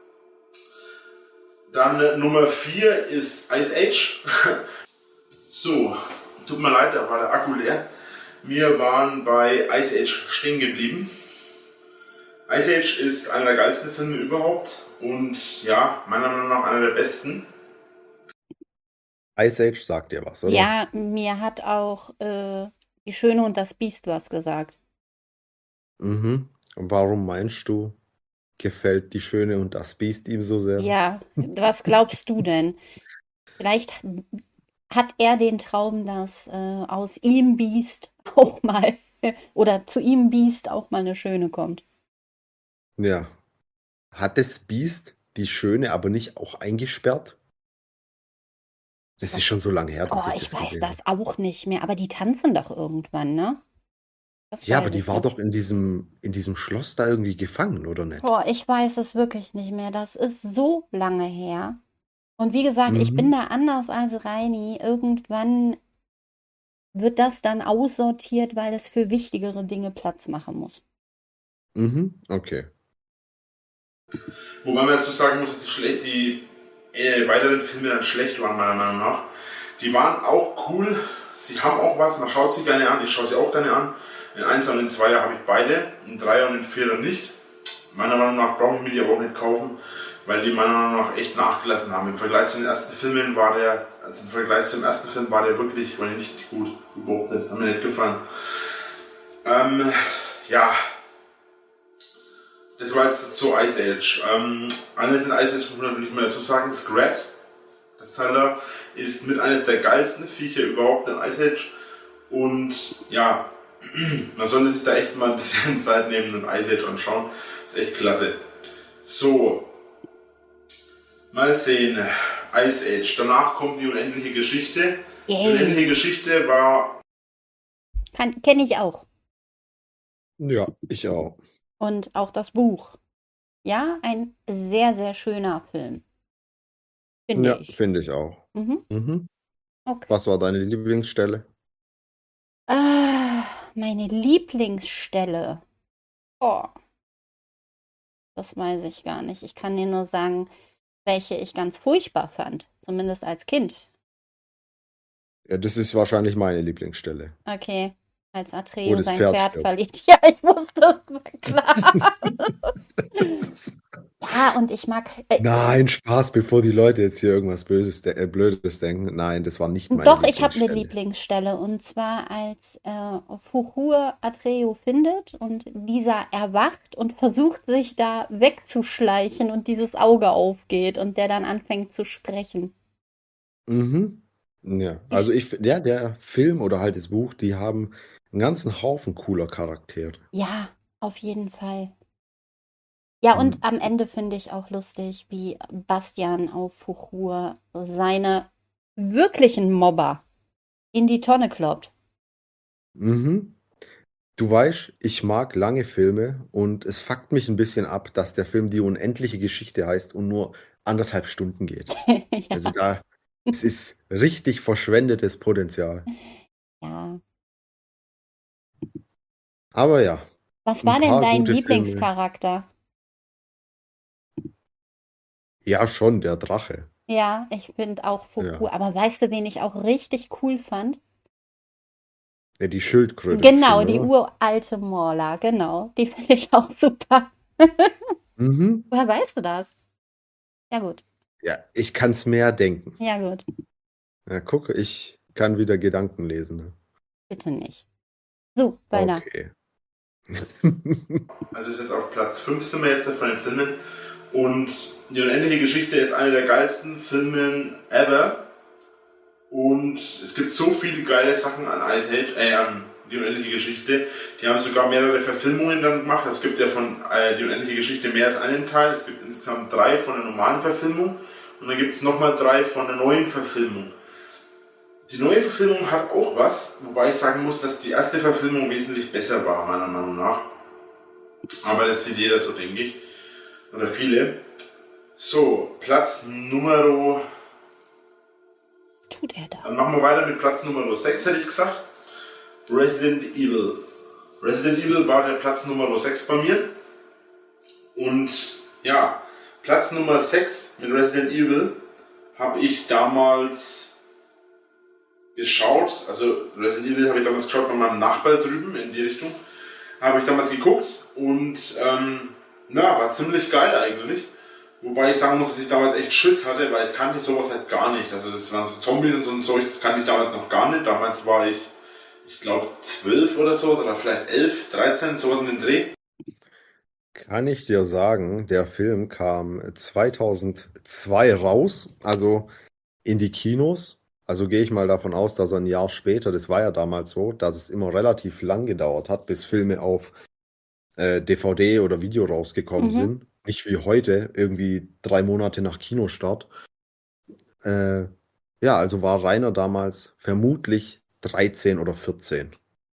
Dann äh, Nummer vier ist Ice Age. So, tut mir leid, da war der Akku leer. Wir waren bei Ice Age stehen geblieben. Ice Age ist einer der geilsten Filme überhaupt und ja, meiner Meinung nach einer der besten. Ice Age sagt dir was, oder? Ja, mir hat auch äh, Die Schöne und das Biest was gesagt. Mhm. Und warum meinst du, gefällt Die Schöne und das Biest ihm so sehr? Ja, was glaubst du denn? Vielleicht hat er den Traum, dass äh, aus ihm Biest auch mal oder zu ihm Biest auch mal eine Schöne kommt. Ja. Hat das Biest die Schöne aber nicht auch eingesperrt? Das ist schon so lange her, dass Oh, ich ich das weiß gesehen das habe. auch nicht mehr, aber die tanzen doch irgendwann, ne? Das Ja, weiß aber die ich war noch. doch in diesem, in diesem Schloss da irgendwie gefangen, oder nicht? Boah, ich weiß es wirklich nicht mehr. Das ist so lange her. Und wie gesagt, ich bin Mhm. da anders als Reini. Irgendwann wird das dann aussortiert, weil es für wichtigere Dinge Platz machen muss. Mhm. Okay. Wobei man dazu sagen muss, dass die, schle- die äh, weiteren Filme dann schlecht waren, meiner Meinung nach. Die waren auch cool, sie haben auch was, man schaut sie gerne an, ich schaue sie auch gerne an. Den Einser und den Zweier habe ich beide, den Dreier und den Vierer nicht. Meiner Meinung nach brauche ich mir die aber auch nicht kaufen, weil die meiner Meinung nach echt nachgelassen haben. Im Vergleich zu den ersten Filmen war der, also im Vergleich zum ersten Film war der wirklich, war der nicht gut, überhaupt nicht, hat mir nicht gefallen. Ähm, ja, das war jetzt zu Ice Age. Ähm, eines in Ice Age muss man natürlich mal dazu sagen, Scrat, das Teil da, ist mit eines der geilsten Viecher überhaupt in Ice Age. Und ja, man sollte sich da echt mal ein bisschen Zeit nehmen und Ice Age anschauen. Ist echt klasse. So, mal sehen. Ice Age. Danach kommt die unendliche Geschichte. Die Yay. unendliche Geschichte war... Kann, kenne ich auch. Ja, ich auch. Und auch das Buch. Ja, ein sehr, sehr schöner Film. Finde Ja, ich. finde ich auch. Mhm. Mhm. Okay. Was war deine Lieblingsstelle? Ah, meine Lieblingsstelle. Oh, das weiß ich gar nicht. Ich kann dir nur sagen, welche ich ganz furchtbar fand. Zumindest als Kind. Ja, das ist wahrscheinlich meine Lieblingsstelle. Okay. Als Wo Atreo das sein Pferd Pferd stirbt. verliert. Ja, ich wusste, das war klar. Ja, und ich mag. Äh, Nein, Spaß, bevor die Leute jetzt hier irgendwas Böses, de äh, Blödes denken. Nein, das war nicht meine Doch, ich habe eine Lieblingsstelle. Lieblingsstelle. Und zwar, als äh, Fuhur Atreo findet und dieser erwacht und versucht, sich da wegzuschleichen und dieses Auge aufgeht und der dann anfängt zu sprechen. Mhm. Ja, also ich, f- ja, der Film oder halt das Buch, die haben einen ganzen Haufen cooler Charaktere. Ja, auf jeden Fall. Ja, und Mhm. am Ende finde ich auch lustig, wie Bastian auf Fuhur seine wirklichen Mobber in die Tonne kloppt. Mhm. Du weißt, ich mag lange Filme und es fuckt mich ein bisschen ab, dass der Film Die unendliche Geschichte heißt und nur anderthalb Stunden geht. Also Ja, da, es ist richtig verschwendetes Potenzial. ja. Aber ja, Was ein war denn paar dein gute Filme. Lieblingscharakter? Ja, schon, der Drache. Ja, ich finde auch Ja. Fuhur. Aber weißt du, wen ich auch richtig cool fand? Ja, die Schildkröte. Genau, bestimmt, die oder? uralte Morla. Genau, die finde ich auch super. Mhm. Woher weißt du das? Ja, gut. Ja, ich kann es mehr denken. Ja, gut. Ja, guck, ich kann wieder Gedanken lesen. Ne? Bitte nicht. So, weiter. Okay. Also ist jetzt auf Platz fünf sind wir jetzt von den Filmen. Und die unendliche Geschichte ist eine der geilsten Filme ever. Und es gibt so viele geile Sachen an Ice Age, äh, an die unendliche Geschichte. Die haben sogar mehrere Verfilmungen dann gemacht. Es gibt ja von äh, die unendliche Geschichte mehr als einen Teil. Es gibt insgesamt drei von der normalen Verfilmung. Und dann gibt es nochmal drei von der neuen Verfilmung. Die neue Verfilmung hat auch was, wobei ich sagen muss, dass die erste Verfilmung wesentlich besser war, meiner Meinung nach. Aber das sieht jeder so, denke ich. Oder viele. So, Platz Nummer... Was tut er da? Dann machen wir weiter mit Platz Nummer sechs, hätte ich gesagt. Resident Evil. Resident Evil war der Platz Nummer sechs bei mir. Und ja, Platz Nummer sechs mit Resident Evil habe ich damals geschaut. Also Resident Evil habe ich damals geschaut bei meinem Nachbar drüben in die Richtung. Habe ich damals geguckt und ähm, na, war ziemlich geil eigentlich. Wobei ich sagen muss, dass ich damals echt Schiss hatte, weil ich kannte sowas halt gar nicht. Also das waren so Zombies und so und so, das kannte ich damals noch gar nicht. Damals war ich, ich glaube, zwölf oder so, oder vielleicht elf, dreizehn, sowas in den Dreh. Kann ich dir sagen, der Film kam zweitausendzwei raus, also in die Kinos. Also gehe ich mal davon aus, dass er ein Jahr später, das war ja damals so, dass es immer relativ lang gedauert hat, bis Filme auf äh, D V D oder Video rausgekommen Mhm. sind. Nicht wie heute, irgendwie drei Monate nach Kinostart. Äh, ja, also war Rainer damals vermutlich dreizehn oder vierzehn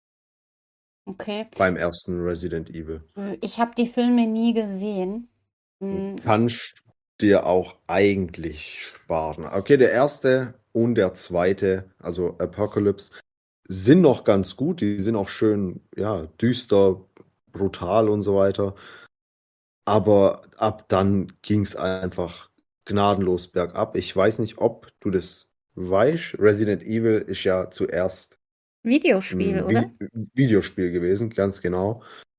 Okay. beim ersten Resident Evil. Ich habe die Filme nie gesehen. Hm, Kannst dir auch eigentlich sparen. Okay, der erste und der zweite, also Apocalypse, sind noch ganz gut. Die sind auch schön, ja, düster, brutal und so weiter. Aber ab dann ging es einfach gnadenlos bergab. Ich weiß nicht, ob du das weißt. Resident Evil ist ja zuerst Videospiel, ein oder? Vi Videospiel gewesen, ganz genau.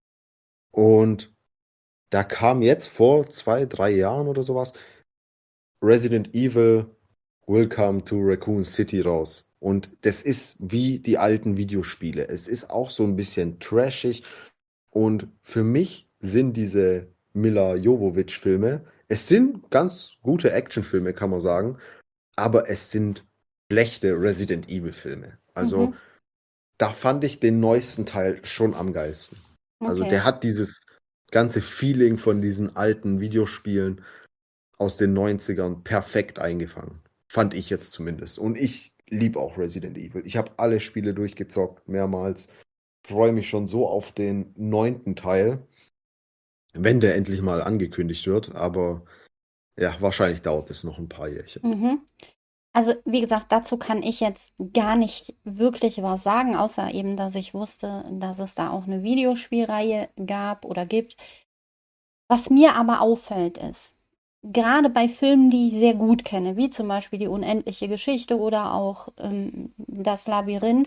Und da kam jetzt vor zwei, drei Jahren oder sowas Resident Evil Welcome to Raccoon City raus. Und das ist wie die alten Videospiele. Es ist auch so ein bisschen trashig. Und für mich sind diese Mila Jovovich-Filme, es sind ganz gute Actionfilme, kann man sagen, aber es sind schlechte Resident Evil-Filme. Also Mhm. da fand ich den neuesten Teil schon am geilsten. Also Okay. der hat dieses ganze Feeling von diesen alten Videospielen aus den neunzigern perfekt eingefangen. Fand ich jetzt zumindest. Und ich liebe auch Resident Evil. Ich habe alle Spiele durchgezockt, mehrmals. Freue mich schon so auf den neunten Teil, wenn der endlich mal angekündigt wird. Aber ja, wahrscheinlich dauert es noch ein paar Jährchen. Mhm. Also, wie gesagt, dazu kann ich jetzt gar nicht wirklich was sagen, außer eben, dass ich wusste, dass es da auch eine Videospielreihe gab oder gibt. Was mir aber auffällt ist, gerade bei Filmen, die ich sehr gut kenne, wie zum Beispiel Die unendliche Geschichte oder auch ähm, Das Labyrinth,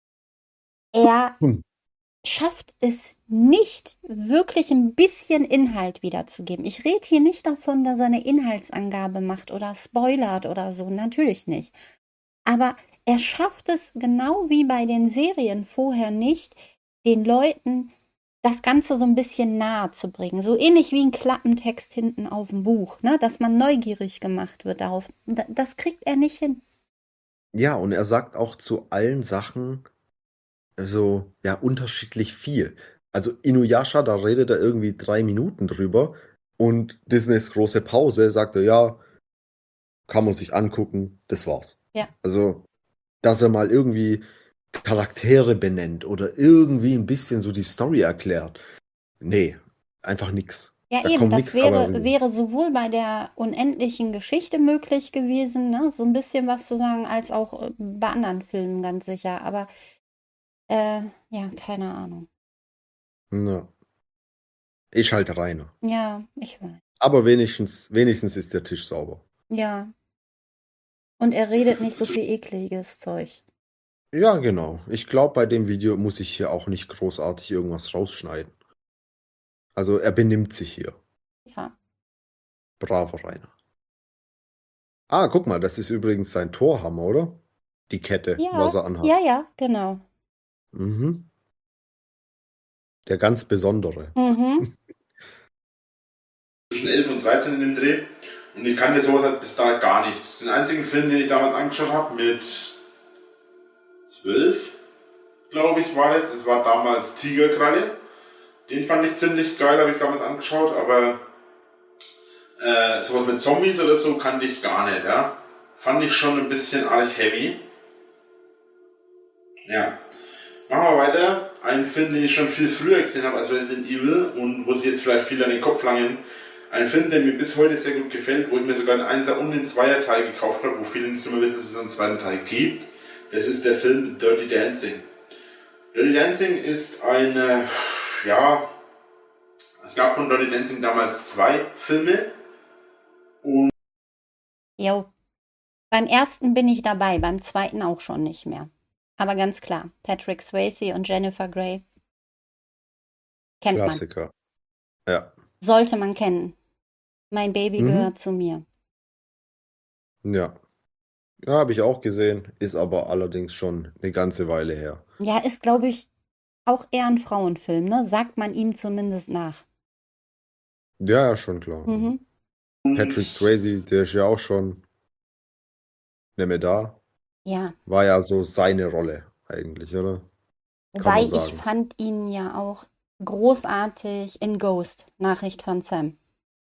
er Hm. schafft es nicht, wirklich ein bisschen Inhalt wiederzugeben. Ich rede hier nicht davon, dass er eine Inhaltsangabe macht oder spoilert oder so, natürlich nicht. Aber er schafft es genau wie bei den Serien vorher nicht, den Leuten das Ganze so ein bisschen nahe zu bringen. So ähnlich wie ein Klappentext hinten auf dem Buch, ne? Dass man neugierig gemacht wird darauf. Da- Das kriegt er nicht hin. Ja, und er sagt auch zu allen Sachen so, ja, unterschiedlich viel. Also Inuyasha, da redet er irgendwie drei Minuten drüber und Disneys große Pause sagt er, ja, kann man sich angucken, das war's. Ja. Also, dass er mal irgendwie Charaktere benennt oder irgendwie ein bisschen so die Story erklärt. Nee, einfach nix. Ja, Da eben, kommt das nix dabei wäre, rüber. wäre sowohl bei der unendlichen Geschichte möglich gewesen, ne? So ein bisschen was zu sagen, als auch äh, bei anderen Filmen ganz sicher. Aber äh, ja, keine Ahnung. Ja. Ich halt Rainer. Ja, ich weiß. Aber wenigstens, wenigstens ist der Tisch sauber. Ja. Und er redet nicht so viel ekliges Zeug. Ja, genau. Ich glaube, bei dem Video muss ich hier auch nicht großartig irgendwas rausschneiden. Also er benimmt sich hier. Ja. Braver Rainer. Ah, guck mal, das ist übrigens sein Torhammer, oder? Die Kette, was Ja, er anhat. ja, ja, genau. Mhm. Der ganz besondere. Mhm. Zwischen elf und dreizehn in dem Dreh. Und ich kannte sowas halt bis da gar nicht. Den einzigen Film, den ich damals angeschaut habe, mit zwölf, glaube ich, war das. Das war damals Tigerkralle. Den fand ich ziemlich geil, habe ich damals angeschaut, aber äh, sowas mit Zombies oder so kannte ich gar nicht, ja. Fand ich schon ein bisschen arg heavy. Ja. Machen wir weiter. Ein Film, den ich schon viel früher gesehen habe als Resident Evil und wo sich jetzt vielleicht viele an den Kopf langen, Ein Film, der mir bis heute sehr gut gefällt, wo ich mir sogar einen Einser- und einen Zweierteil gekauft habe, wo viele nicht immer wissen, dass es einen zweiten Teil gibt. Das ist der Film Dirty Dancing. Dirty Dancing ist eine, ja, es gab von Dirty Dancing damals zwei Filme. Und Jo. Beim ersten bin ich dabei, beim zweiten auch schon nicht mehr. Aber ganz klar, Patrick Swayze und Jennifer Grey kennt man. Klassiker. Ja. Sollte man kennen. Mein Baby Mhm. gehört zu mir. Ja. Ja, habe ich auch gesehen, ist aber allerdings schon eine ganze Weile her. Ja, ist, glaube ich, auch eher ein Frauenfilm, ne? Sagt man ihm zumindest nach. Ja, ja, schon klar. Mhm. Patrick Swayze, der ist ja auch schon nicht mehr da. Ja, War ja so seine Rolle eigentlich, oder? Kann wobei man ich sagen. fand ihn ja auch großartig in Ghost, Nachricht von Sam.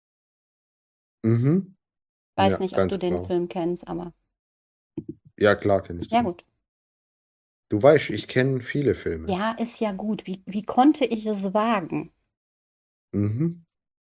Mhm. Weiß Ja, nicht, ob ganz du den klar. Film kennst, aber Ja, klar kenne ich ja den. gut. Du weißt, ich kenne viele Filme. Ja, ist ja gut. Wie, wie konnte ich es wagen? Mhm.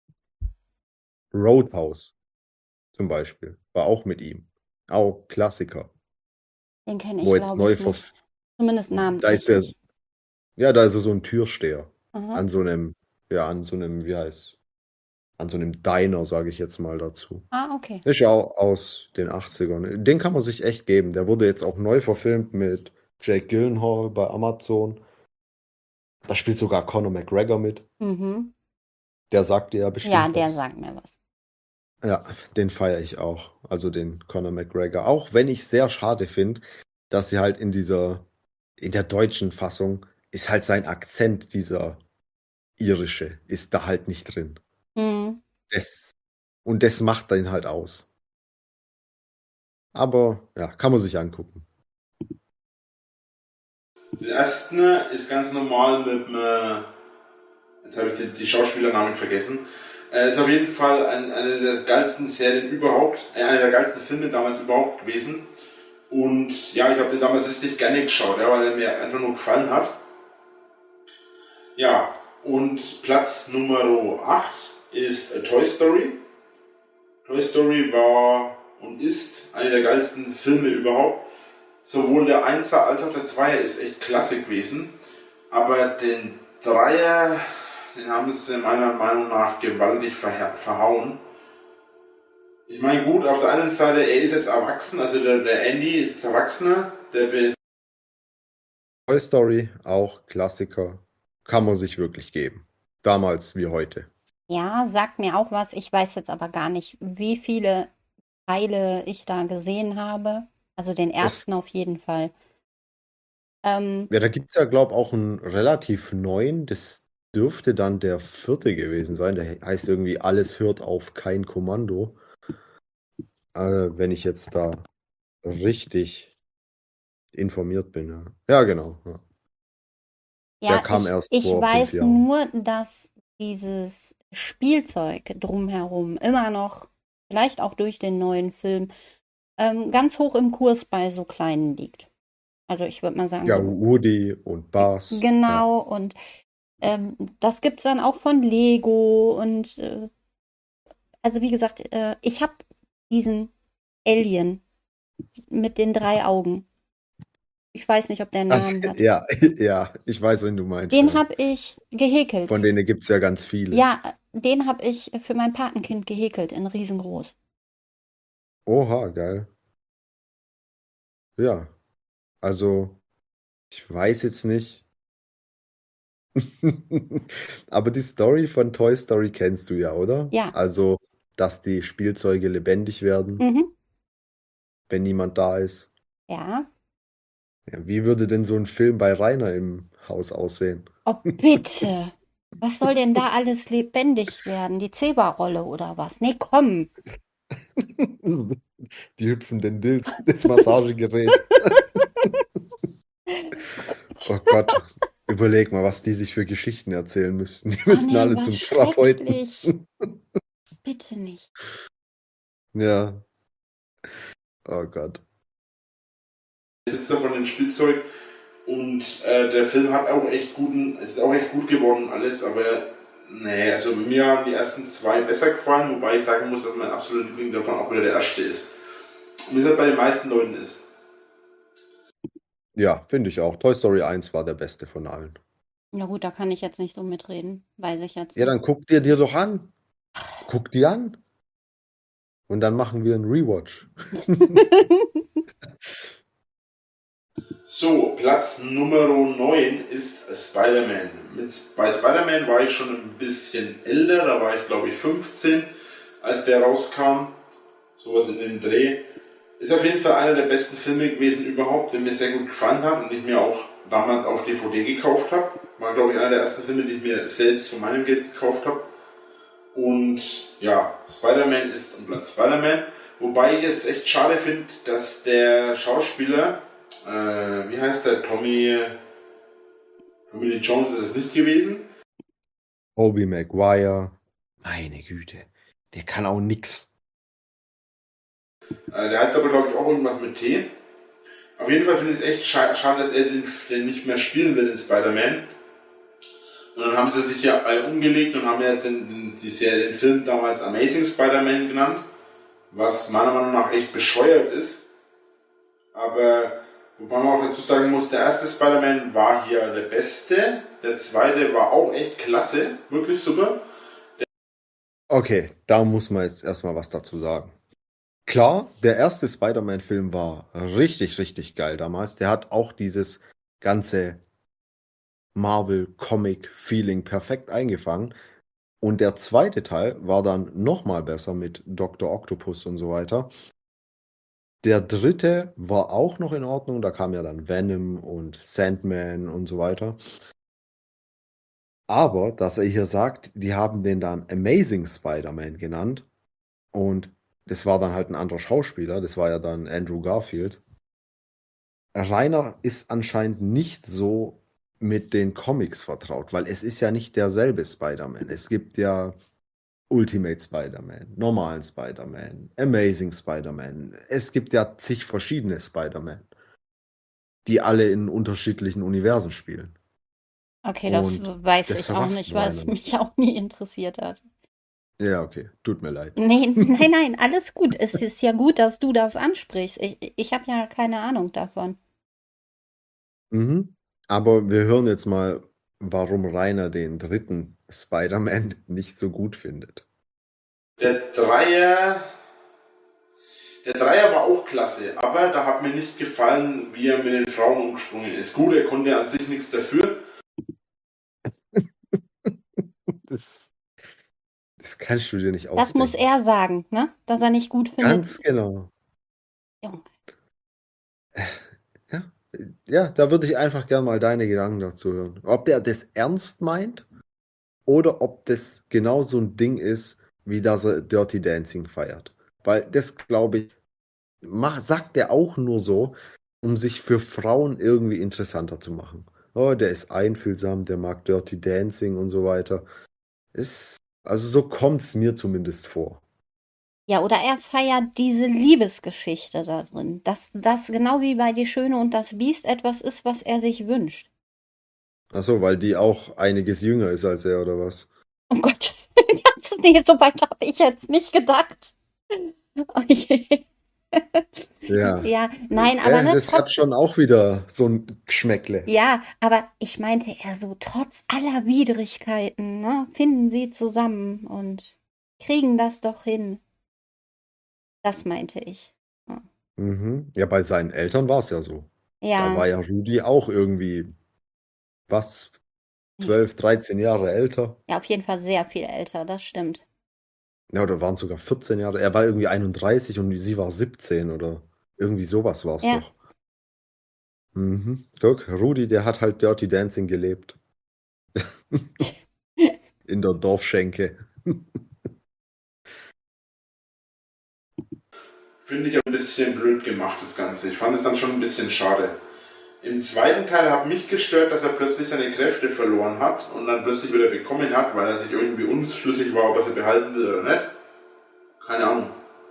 Roadhouse zum Beispiel war auch mit ihm. Auch Klassiker. Den kenne ich, Wo jetzt glaube neu ich, ver... nicht. Zumindest Da namentlich ist der, nicht. ja, da ist so ein Türsteher. Aha. An so einem, ja, an so einem, wie heißt, an so einem Diner, sage ich jetzt mal dazu. Ah, okay. Ist ja auch aus den achtzigern. Den kann man sich echt geben. Der wurde jetzt auch neu verfilmt mit Jake Gyllenhaal bei Amazon. Da spielt sogar Conor McGregor mit. Mhm. Der sagt dir ja bestimmt Ja, der was. sagt mir was. Ja, den feiere ich auch. Also den Conor McGregor. Auch wenn ich sehr schade finde, dass sie halt in dieser, in der deutschen Fassung ist halt sein Akzent, dieser irische, ist da halt nicht drin. Mhm. Das, und das macht ihn halt aus. Aber ja, kann man sich angucken. den ersten ist ganz normal mit dem, jetzt habe ich die, die Schauspielernamen vergessen. Äh, ist auf jeden Fall ein, eine der geilsten Serien überhaupt, äh, einer der geilsten Filme damals überhaupt gewesen. Und ja, ich habe den damals richtig gerne geschaut, ja, weil er mir einfach nur gefallen hat. Ja, und Platz Nummer acht ist Toy Story. Toy Story war und ist einer der geilsten Filme überhaupt. Sowohl der Einser als auch der Zweier ist echt klasse gewesen. Aber den Dreier, den haben sie meiner Meinung nach gewaltig verha verhauen. Ich meine, gut, auf der einen Seite, er ist jetzt erwachsen, also der, der Andy ist jetzt Erwachsener, der Toy Story, auch Klassiker. Kann man sich wirklich geben. Damals wie heute. Ja, sagt mir auch was. Ich weiß jetzt aber gar nicht, wie viele Teile ich da gesehen habe. Also den Es, ersten auf jeden Fall. Ähm, ja, da gibt es ja, glaube ich, auch einen relativ neuen. Das dürfte dann der vierte gewesen sein. Der heißt irgendwie Alles hört auf kein Kommando. Äh, wenn ich jetzt da richtig informiert bin. Ja, ja genau. Ja. Der ja, kam ich, erst ich vor fünf weiß Jahren. nur, dass dieses Spielzeug drumherum immer noch, vielleicht auch durch den neuen Film, ähm, ganz hoch im Kurs bei so Kleinen liegt. Also ich würde mal sagen, Ja, so Woody und Buzz. Ja. genau. Und ähm, das gibt es dann auch von Lego. Und äh, also wie gesagt, äh, ich habe diesen Alien mit den drei Augen. Ich weiß nicht, ob der einen Also, Namen hat. ja, ja, ich weiß, wen du meinst. Den Ja. habe ich gehäkelt. Von denen gibt es ja ganz viele. Ja, den habe ich für mein Patenkind gehäkelt, in riesengroß. Oha, geil. Ja, also ich weiß jetzt nicht. Aber die Story von Toy Story kennst du ja, oder? Ja. Also, dass die Spielzeuge lebendig werden, Mhm. wenn niemand da ist. Ja. Ja, wie würde denn so ein Film bei Rainer im Haus aussehen? Oh, bitte. Was soll denn da alles lebendig werden? Die Zebra-Rolle oder was? Nee, komm. Die hüpfenden Dills, das Massagegerät. Oh Gott, überleg mal, was die sich für Geschichten erzählen müssten. Die Oh müssten nee, alle was zum Therapeuten. schrecklich. Bitte nicht. Ja. Oh Gott. Besitzer von dem Spielzeug und äh, der Film hat auch echt guten, es ist auch echt gut geworden alles, aber Nee, also mir haben die ersten zwei besser gefallen, wobei ich sagen muss, dass mein absoluter Liebling davon auch wieder der erste ist. Wie es halt bei den meisten Leuten ist. Ja, finde ich auch. Toy Story eins war der beste von allen. Na gut, da kann ich jetzt nicht so mitreden. Weiß ich jetzt Ja, nicht. dann guck dir dir doch an. Guck die an. Und dann machen wir einen Rewatch. So, Platz Nummer neun ist Spider-Man. Mit- Bei Spider-Man war ich schon ein bisschen älter, da war ich glaube ich fünfzehn, als der rauskam. Sowas in dem Dreh. Ist auf jeden Fall einer der besten Filme gewesen überhaupt, der mir sehr gut gefallen hat und ich mir auch damals auf D V D gekauft habe. War glaube ich einer der ersten Filme, die ich mir selbst von meinem Geld gekauft habe. Und ja, Spider-Man ist am Platz Spider-Man. Wobei ich es echt schade finde, dass der Schauspieler, äh, wie heißt der, Tommy, Tommy Lee Jones ist es nicht gewesen. Tobey Maguire. Meine Güte. Der kann auch nix. Äh, der heißt aber glaube ich auch irgendwas mit T. Auf jeden Fall finde ich es echt scha- schade, dass er den, den nicht mehr spielen will in Spider-Man. Und dann haben sie sich ja alle umgelegt und haben ja den, den, die Serie, den Film damals Amazing Spider-Man genannt, was meiner Meinung nach echt bescheuert ist. Aber wobei man auch dazu sagen muss, der erste Spider-Man war hier der beste, der zweite war auch echt klasse, wirklich super. Okay, da muss man jetzt erstmal was dazu sagen. Klar, der erste Spider-Man-Film war richtig, richtig geil damals. Der hat auch dieses ganze Marvel-Comic-Feeling perfekt eingefangen. Und der zweite Teil war dann nochmal besser mit Doktor Octopus und so weiter. Der dritte war auch noch in Ordnung. Da kam ja dann Venom und Sandman und so weiter. Aber, dass er hier sagt, die haben den dann Amazing Spider-Man genannt. Und das war dann halt ein anderer Schauspieler. Das war ja dann Andrew Garfield. Rainer ist anscheinend nicht so mit den Comics vertraut, weil es ist ja nicht derselbe Spider-Man. Es gibt ja Ultimate Spider-Man, normalen Spider-Man, Amazing Spider-Man. Es gibt ja zig verschiedene Spider-Man, die alle in unterschiedlichen Universen spielen. Okay, das Und weiß das ich auch rafft nicht, weil es Rainer nicht. mich auch nie interessiert hat. Ja, okay, tut mir leid. Nee, nein, nein, alles gut. Es ist ja gut, dass du das ansprichst. Ich, ich habe ja keine Ahnung davon. Mhm. Aber wir hören jetzt mal, warum Rainer den dritten Spider-Man nicht so gut findet. Der Dreier, der Dreier war auch klasse, aber da hat mir nicht gefallen, wie er mit den Frauen umgesprungen ist. Gut, er konnte an sich nichts dafür. Das, das kannst du dir nicht Das muss ausdenken. er sagen, ne? Dass er nicht gut findet. Ganz genau. Junge. Ja, ja, da würde ich einfach gern mal deine Gedanken dazu hören. Ob der das ernst meint oder ob das genau so ein Ding ist, wie dass er Dirty Dancing feiert. Weil das, glaube ich, mach, sagt er auch nur so, um sich für Frauen irgendwie interessanter zu machen. Oh, der ist einfühlsam, der mag Dirty Dancing und so weiter. Ist, also so kommt es mir zumindest vor. Ja, oder er feiert diese Liebesgeschichte da drin. Dass das genau wie bei Die Schöne und das Biest etwas ist, was er sich wünscht. Achso, weil die auch einiges jünger ist als er, oder was? Um Gottes Willen, jetzt, nee, so weit habe ich jetzt nicht gedacht. Oh je. Ja. Ja, nein, aber Äh, ne, das hat trotz, schon auch wieder so ein Geschmäckle. ja, aber ich meinte eher so, trotz aller Widrigkeiten, ne, finden sie zusammen und kriegen das doch hin. Das meinte ich. Ja, Mhm. Ja, bei seinen Eltern war es ja so. Da ja, war ja Rudi auch irgendwie, was, nee. zwölf, dreizehn Jahre älter. Ja, auf jeden Fall sehr viel älter, das stimmt. Ja, oder waren es sogar vierzehn Jahre. Er war irgendwie einunddreißig und sie war siebzehn oder irgendwie sowas war es Ja, doch. Mhm. Guck, Rudi, der hat halt Dirty Dancing gelebt. In der Dorfschenke. Finde ich ein bisschen blöd gemacht, das Ganze. Ich fand es dann schon ein bisschen schade. Im zweiten Teil hat mich gestört, dass er plötzlich seine Kräfte verloren hat und dann plötzlich wieder bekommen hat, weil er sich irgendwie unschlüssig war, ob er sie behalten will oder nicht. Keine Ahnung.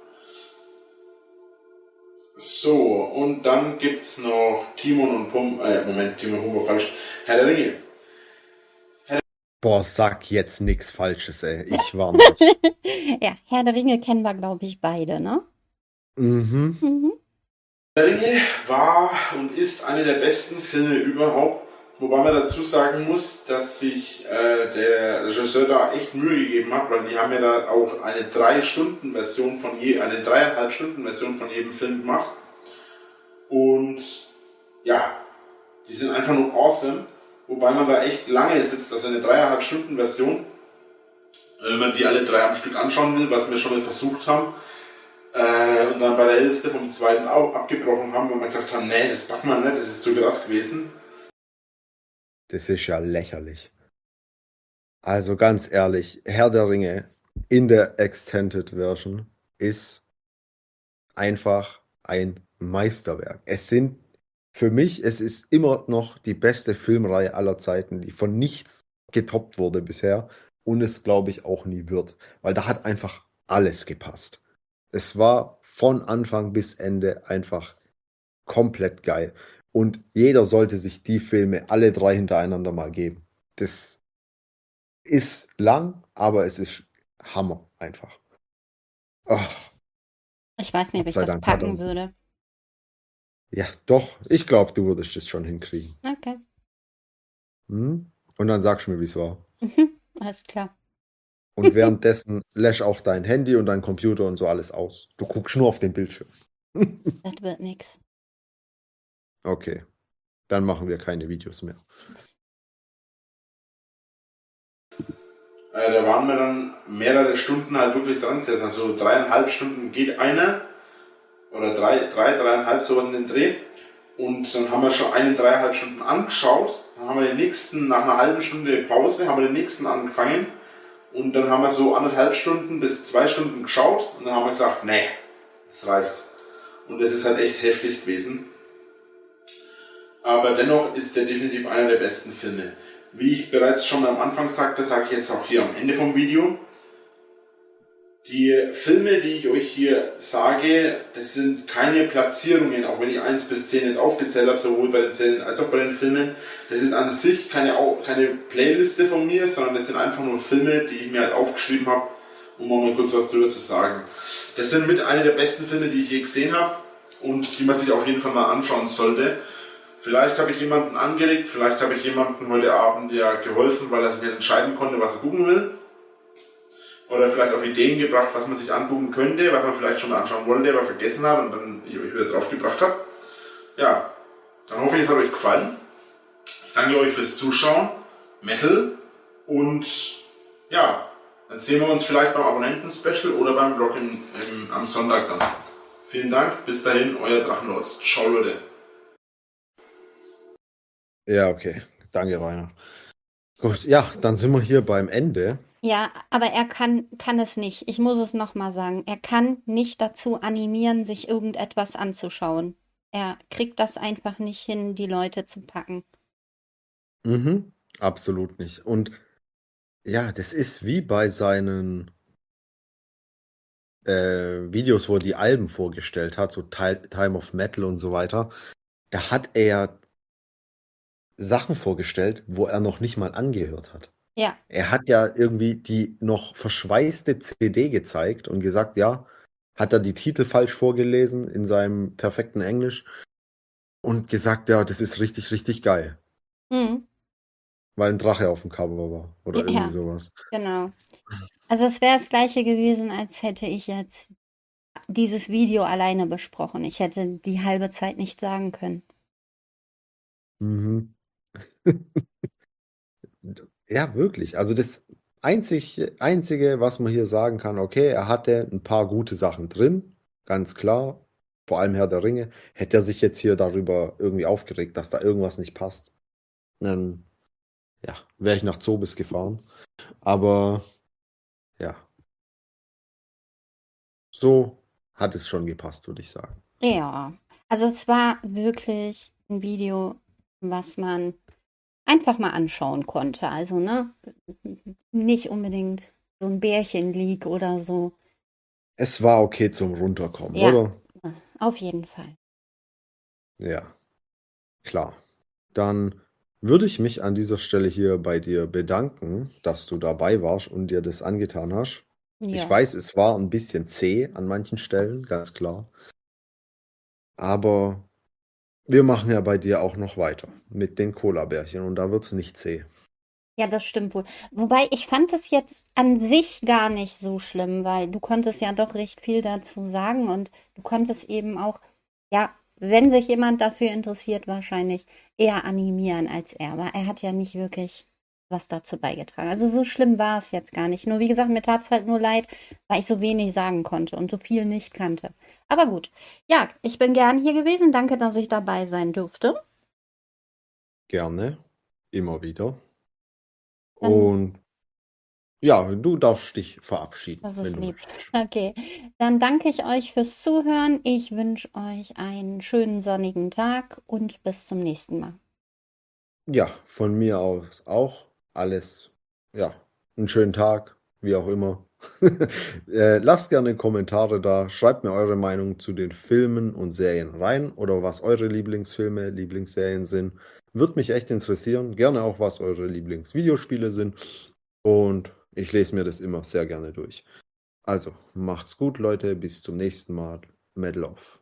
So, und dann gibt's noch Timon und Pumba, äh, Moment, Timon und Pumba falsch. Herr der Ringe. Boah, sag jetzt nichts Falsches, ey. Ich warn dich. Ja, Herr der Ringe kennen wir, glaube ich, beide, ne? Mhm. Mhm. Der Ringe war und ist einer der besten Filme überhaupt, wobei man dazu sagen muss, dass sich äh, der Regisseur da echt Mühe gegeben hat, weil die haben ja da auch eine drei Stunden Version von je, eine dreieinhalb Stunden Version von jedem Film gemacht. Und ja, die sind einfach nur awesome, wobei man da echt lange sitzt, also eine dreieinhalb Stunden Version, wenn man die alle drei am Stück anschauen will, was wir schon mal versucht haben. Äh, und dann bei der Hälfte vom zweiten auch abgebrochen haben, weil wir gesagt haben, nee, das packt man nicht, das ist zu krass gewesen. Das ist ja lächerlich. Also ganz ehrlich, Herr der Ringe in der Extended Version ist einfach ein Meisterwerk. Es sind für mich, es ist immer noch die beste Filmreihe aller Zeiten, die von nichts getoppt wurde bisher und es, glaube ich, auch nie wird, weil da hat einfach alles gepasst. Es war von Anfang bis Ende einfach komplett geil. Und jeder sollte sich die Filme alle drei hintereinander mal geben. Das ist lang, aber es ist Hammer einfach. Ach, Ich weiß nicht, ob Gott ich sei das Dank hat packen er. würde. Ja, doch. Ich glaube, du würdest es schon hinkriegen. Okay. Hm? Und dann sagst du mir, wie es war. Mhm. Alles klar. Und währenddessen lösch auch dein Handy und dein Computer und so alles aus. Du guckst nur auf den Bildschirm. Das wird nix. Okay. Dann machen wir keine Videos mehr. Äh, da waren wir dann mehrere Stunden halt wirklich dran gesessen. Also dreieinhalb Stunden geht eine. Oder drei, drei, dreieinhalb, sowas in den Dreh. Und dann haben wir schon eine dreieinhalb Stunden angeschaut. Dann haben wir den nächsten, nach einer halben Stunde Pause, haben wir den nächsten angefangen. Und dann haben wir so anderthalb Stunden bis zwei Stunden geschaut. Und dann haben wir gesagt, nee, das reicht. Und das ist halt echt heftig gewesen. Aber dennoch ist der definitiv einer der besten Filme. Wie ich bereits schon am Anfang sagte, sage ich jetzt auch hier am Ende vom Video. Die Filme, die ich euch hier sage, das sind keine Platzierungen, auch wenn ich eins bis zehn jetzt aufgezählt habe, sowohl bei den Serien als auch bei den Filmen. Das ist an sich keine, keine Playliste von mir, sondern das sind einfach nur Filme, die ich mir halt aufgeschrieben habe, um mal kurz was drüber zu sagen. Das sind mit einer der besten Filme, die ich je gesehen habe und die man sich auf jeden Fall mal anschauen sollte. Vielleicht habe ich jemanden angeregt, vielleicht habe ich jemanden heute Abend ja geholfen, weil er sich nicht entscheiden konnte, was er gucken will. Oder vielleicht auf Ideen gebracht, was man sich angucken könnte, was man vielleicht schon mal anschauen wollte, aber vergessen hat und dann wieder drauf gebracht hat. Ja, dann hoffe ich, es hat euch gefallen. Ich danke euch fürs Zuschauen, Metal, und ja, dann sehen wir uns vielleicht beim Abonnenten-Special oder beim Vlog im, im, am Sonntag dann. Vielen Dank, bis dahin, euer Drachenlords. Ciao, Leute. Ja, okay. Danke, Rainer. Gut, ja, dann sind wir hier beim Ende. Ja, aber er kann, kann es nicht. Ich muss es nochmal sagen. Er kann nicht dazu animieren, sich irgendetwas anzuschauen. Er kriegt das einfach nicht hin, die Leute zu packen. Mhm, absolut nicht. Und ja, das ist wie bei seinen äh, Videos, wo er die Alben vorgestellt hat, so Ti- Time of Metal und so weiter. Da hat er Sachen vorgestellt, wo er noch nicht mal angehört hat. Ja, Er hat ja irgendwie die noch verschweißte C D gezeigt und gesagt, ja, hat er die Titel falsch vorgelesen in seinem perfekten Englisch und gesagt, ja, das ist richtig, richtig geil, hm. weil ein Drache auf dem Cover war oder Ja, irgendwie sowas. genau. Also es wäre das gleiche gewesen, als hätte ich jetzt dieses Video alleine besprochen. Ich hätte die halbe Zeit nicht sagen können. Mhm. Ja, wirklich. Also das einzig, Einzige, was man hier sagen kann, okay, er hatte ein paar gute Sachen drin, ganz klar. Vor allem Herr der Ringe. Hätte er sich jetzt hier darüber irgendwie aufgeregt, dass da irgendwas nicht passt, dann ja, wäre ich nach Zobis gefahren. Aber ja, so hat es schon gepasst, würde ich sagen. Ja, also es war wirklich ein Video, was man einfach mal anschauen konnte. Also, ne, nicht unbedingt so ein Bärchenlieg oder so. Es war okay zum Runterkommen, Ja. oder? Auf jeden Fall. Ja, klar. Dann würde ich mich an dieser Stelle hier bei dir bedanken, dass du dabei warst und dir das angetan hast. Ich Ja. weiß, es war ein bisschen zäh an manchen Stellen, ganz klar. Aber wir machen ja bei dir auch noch weiter mit den Cola-Bärchen und da wird es nicht zäh. Ja, das stimmt wohl. Wobei ich fand es jetzt an sich gar nicht so schlimm, weil du konntest ja doch recht viel dazu sagen und du konntest eben auch, ja, wenn sich jemand dafür interessiert, wahrscheinlich eher animieren als er. Aber er hat ja nicht wirklich was dazu beigetragen. Also so schlimm war es jetzt gar nicht. Nur wie gesagt, mir tat es halt nur leid, weil ich so wenig sagen konnte und so viel nicht kannte. Aber gut. Ja, ich bin gern hier gewesen. Danke, dass ich dabei sein durfte. Gerne, immer wieder. Dann Und ja, du darfst dich verabschieden, Das wenn ist du lieb. möchtest. Okay, dann danke ich euch fürs Zuhören. Ich wünsche euch einen schönen sonnigen Tag und bis zum nächsten Mal. Ja, von mir aus auch alles, ja, einen schönen Tag, wie auch immer. Äh, lasst gerne Kommentare da, schreibt mir eure Meinung zu den Filmen und Serien rein oder was eure Lieblingsfilme, Lieblingsserien sind. Würde mich echt interessieren. Gerne auch, was eure Lieblingsvideospiele sind. Und ich lese mir das immer sehr gerne durch. Also, macht's gut, Leute. Bis zum nächsten Mal. Mad Love.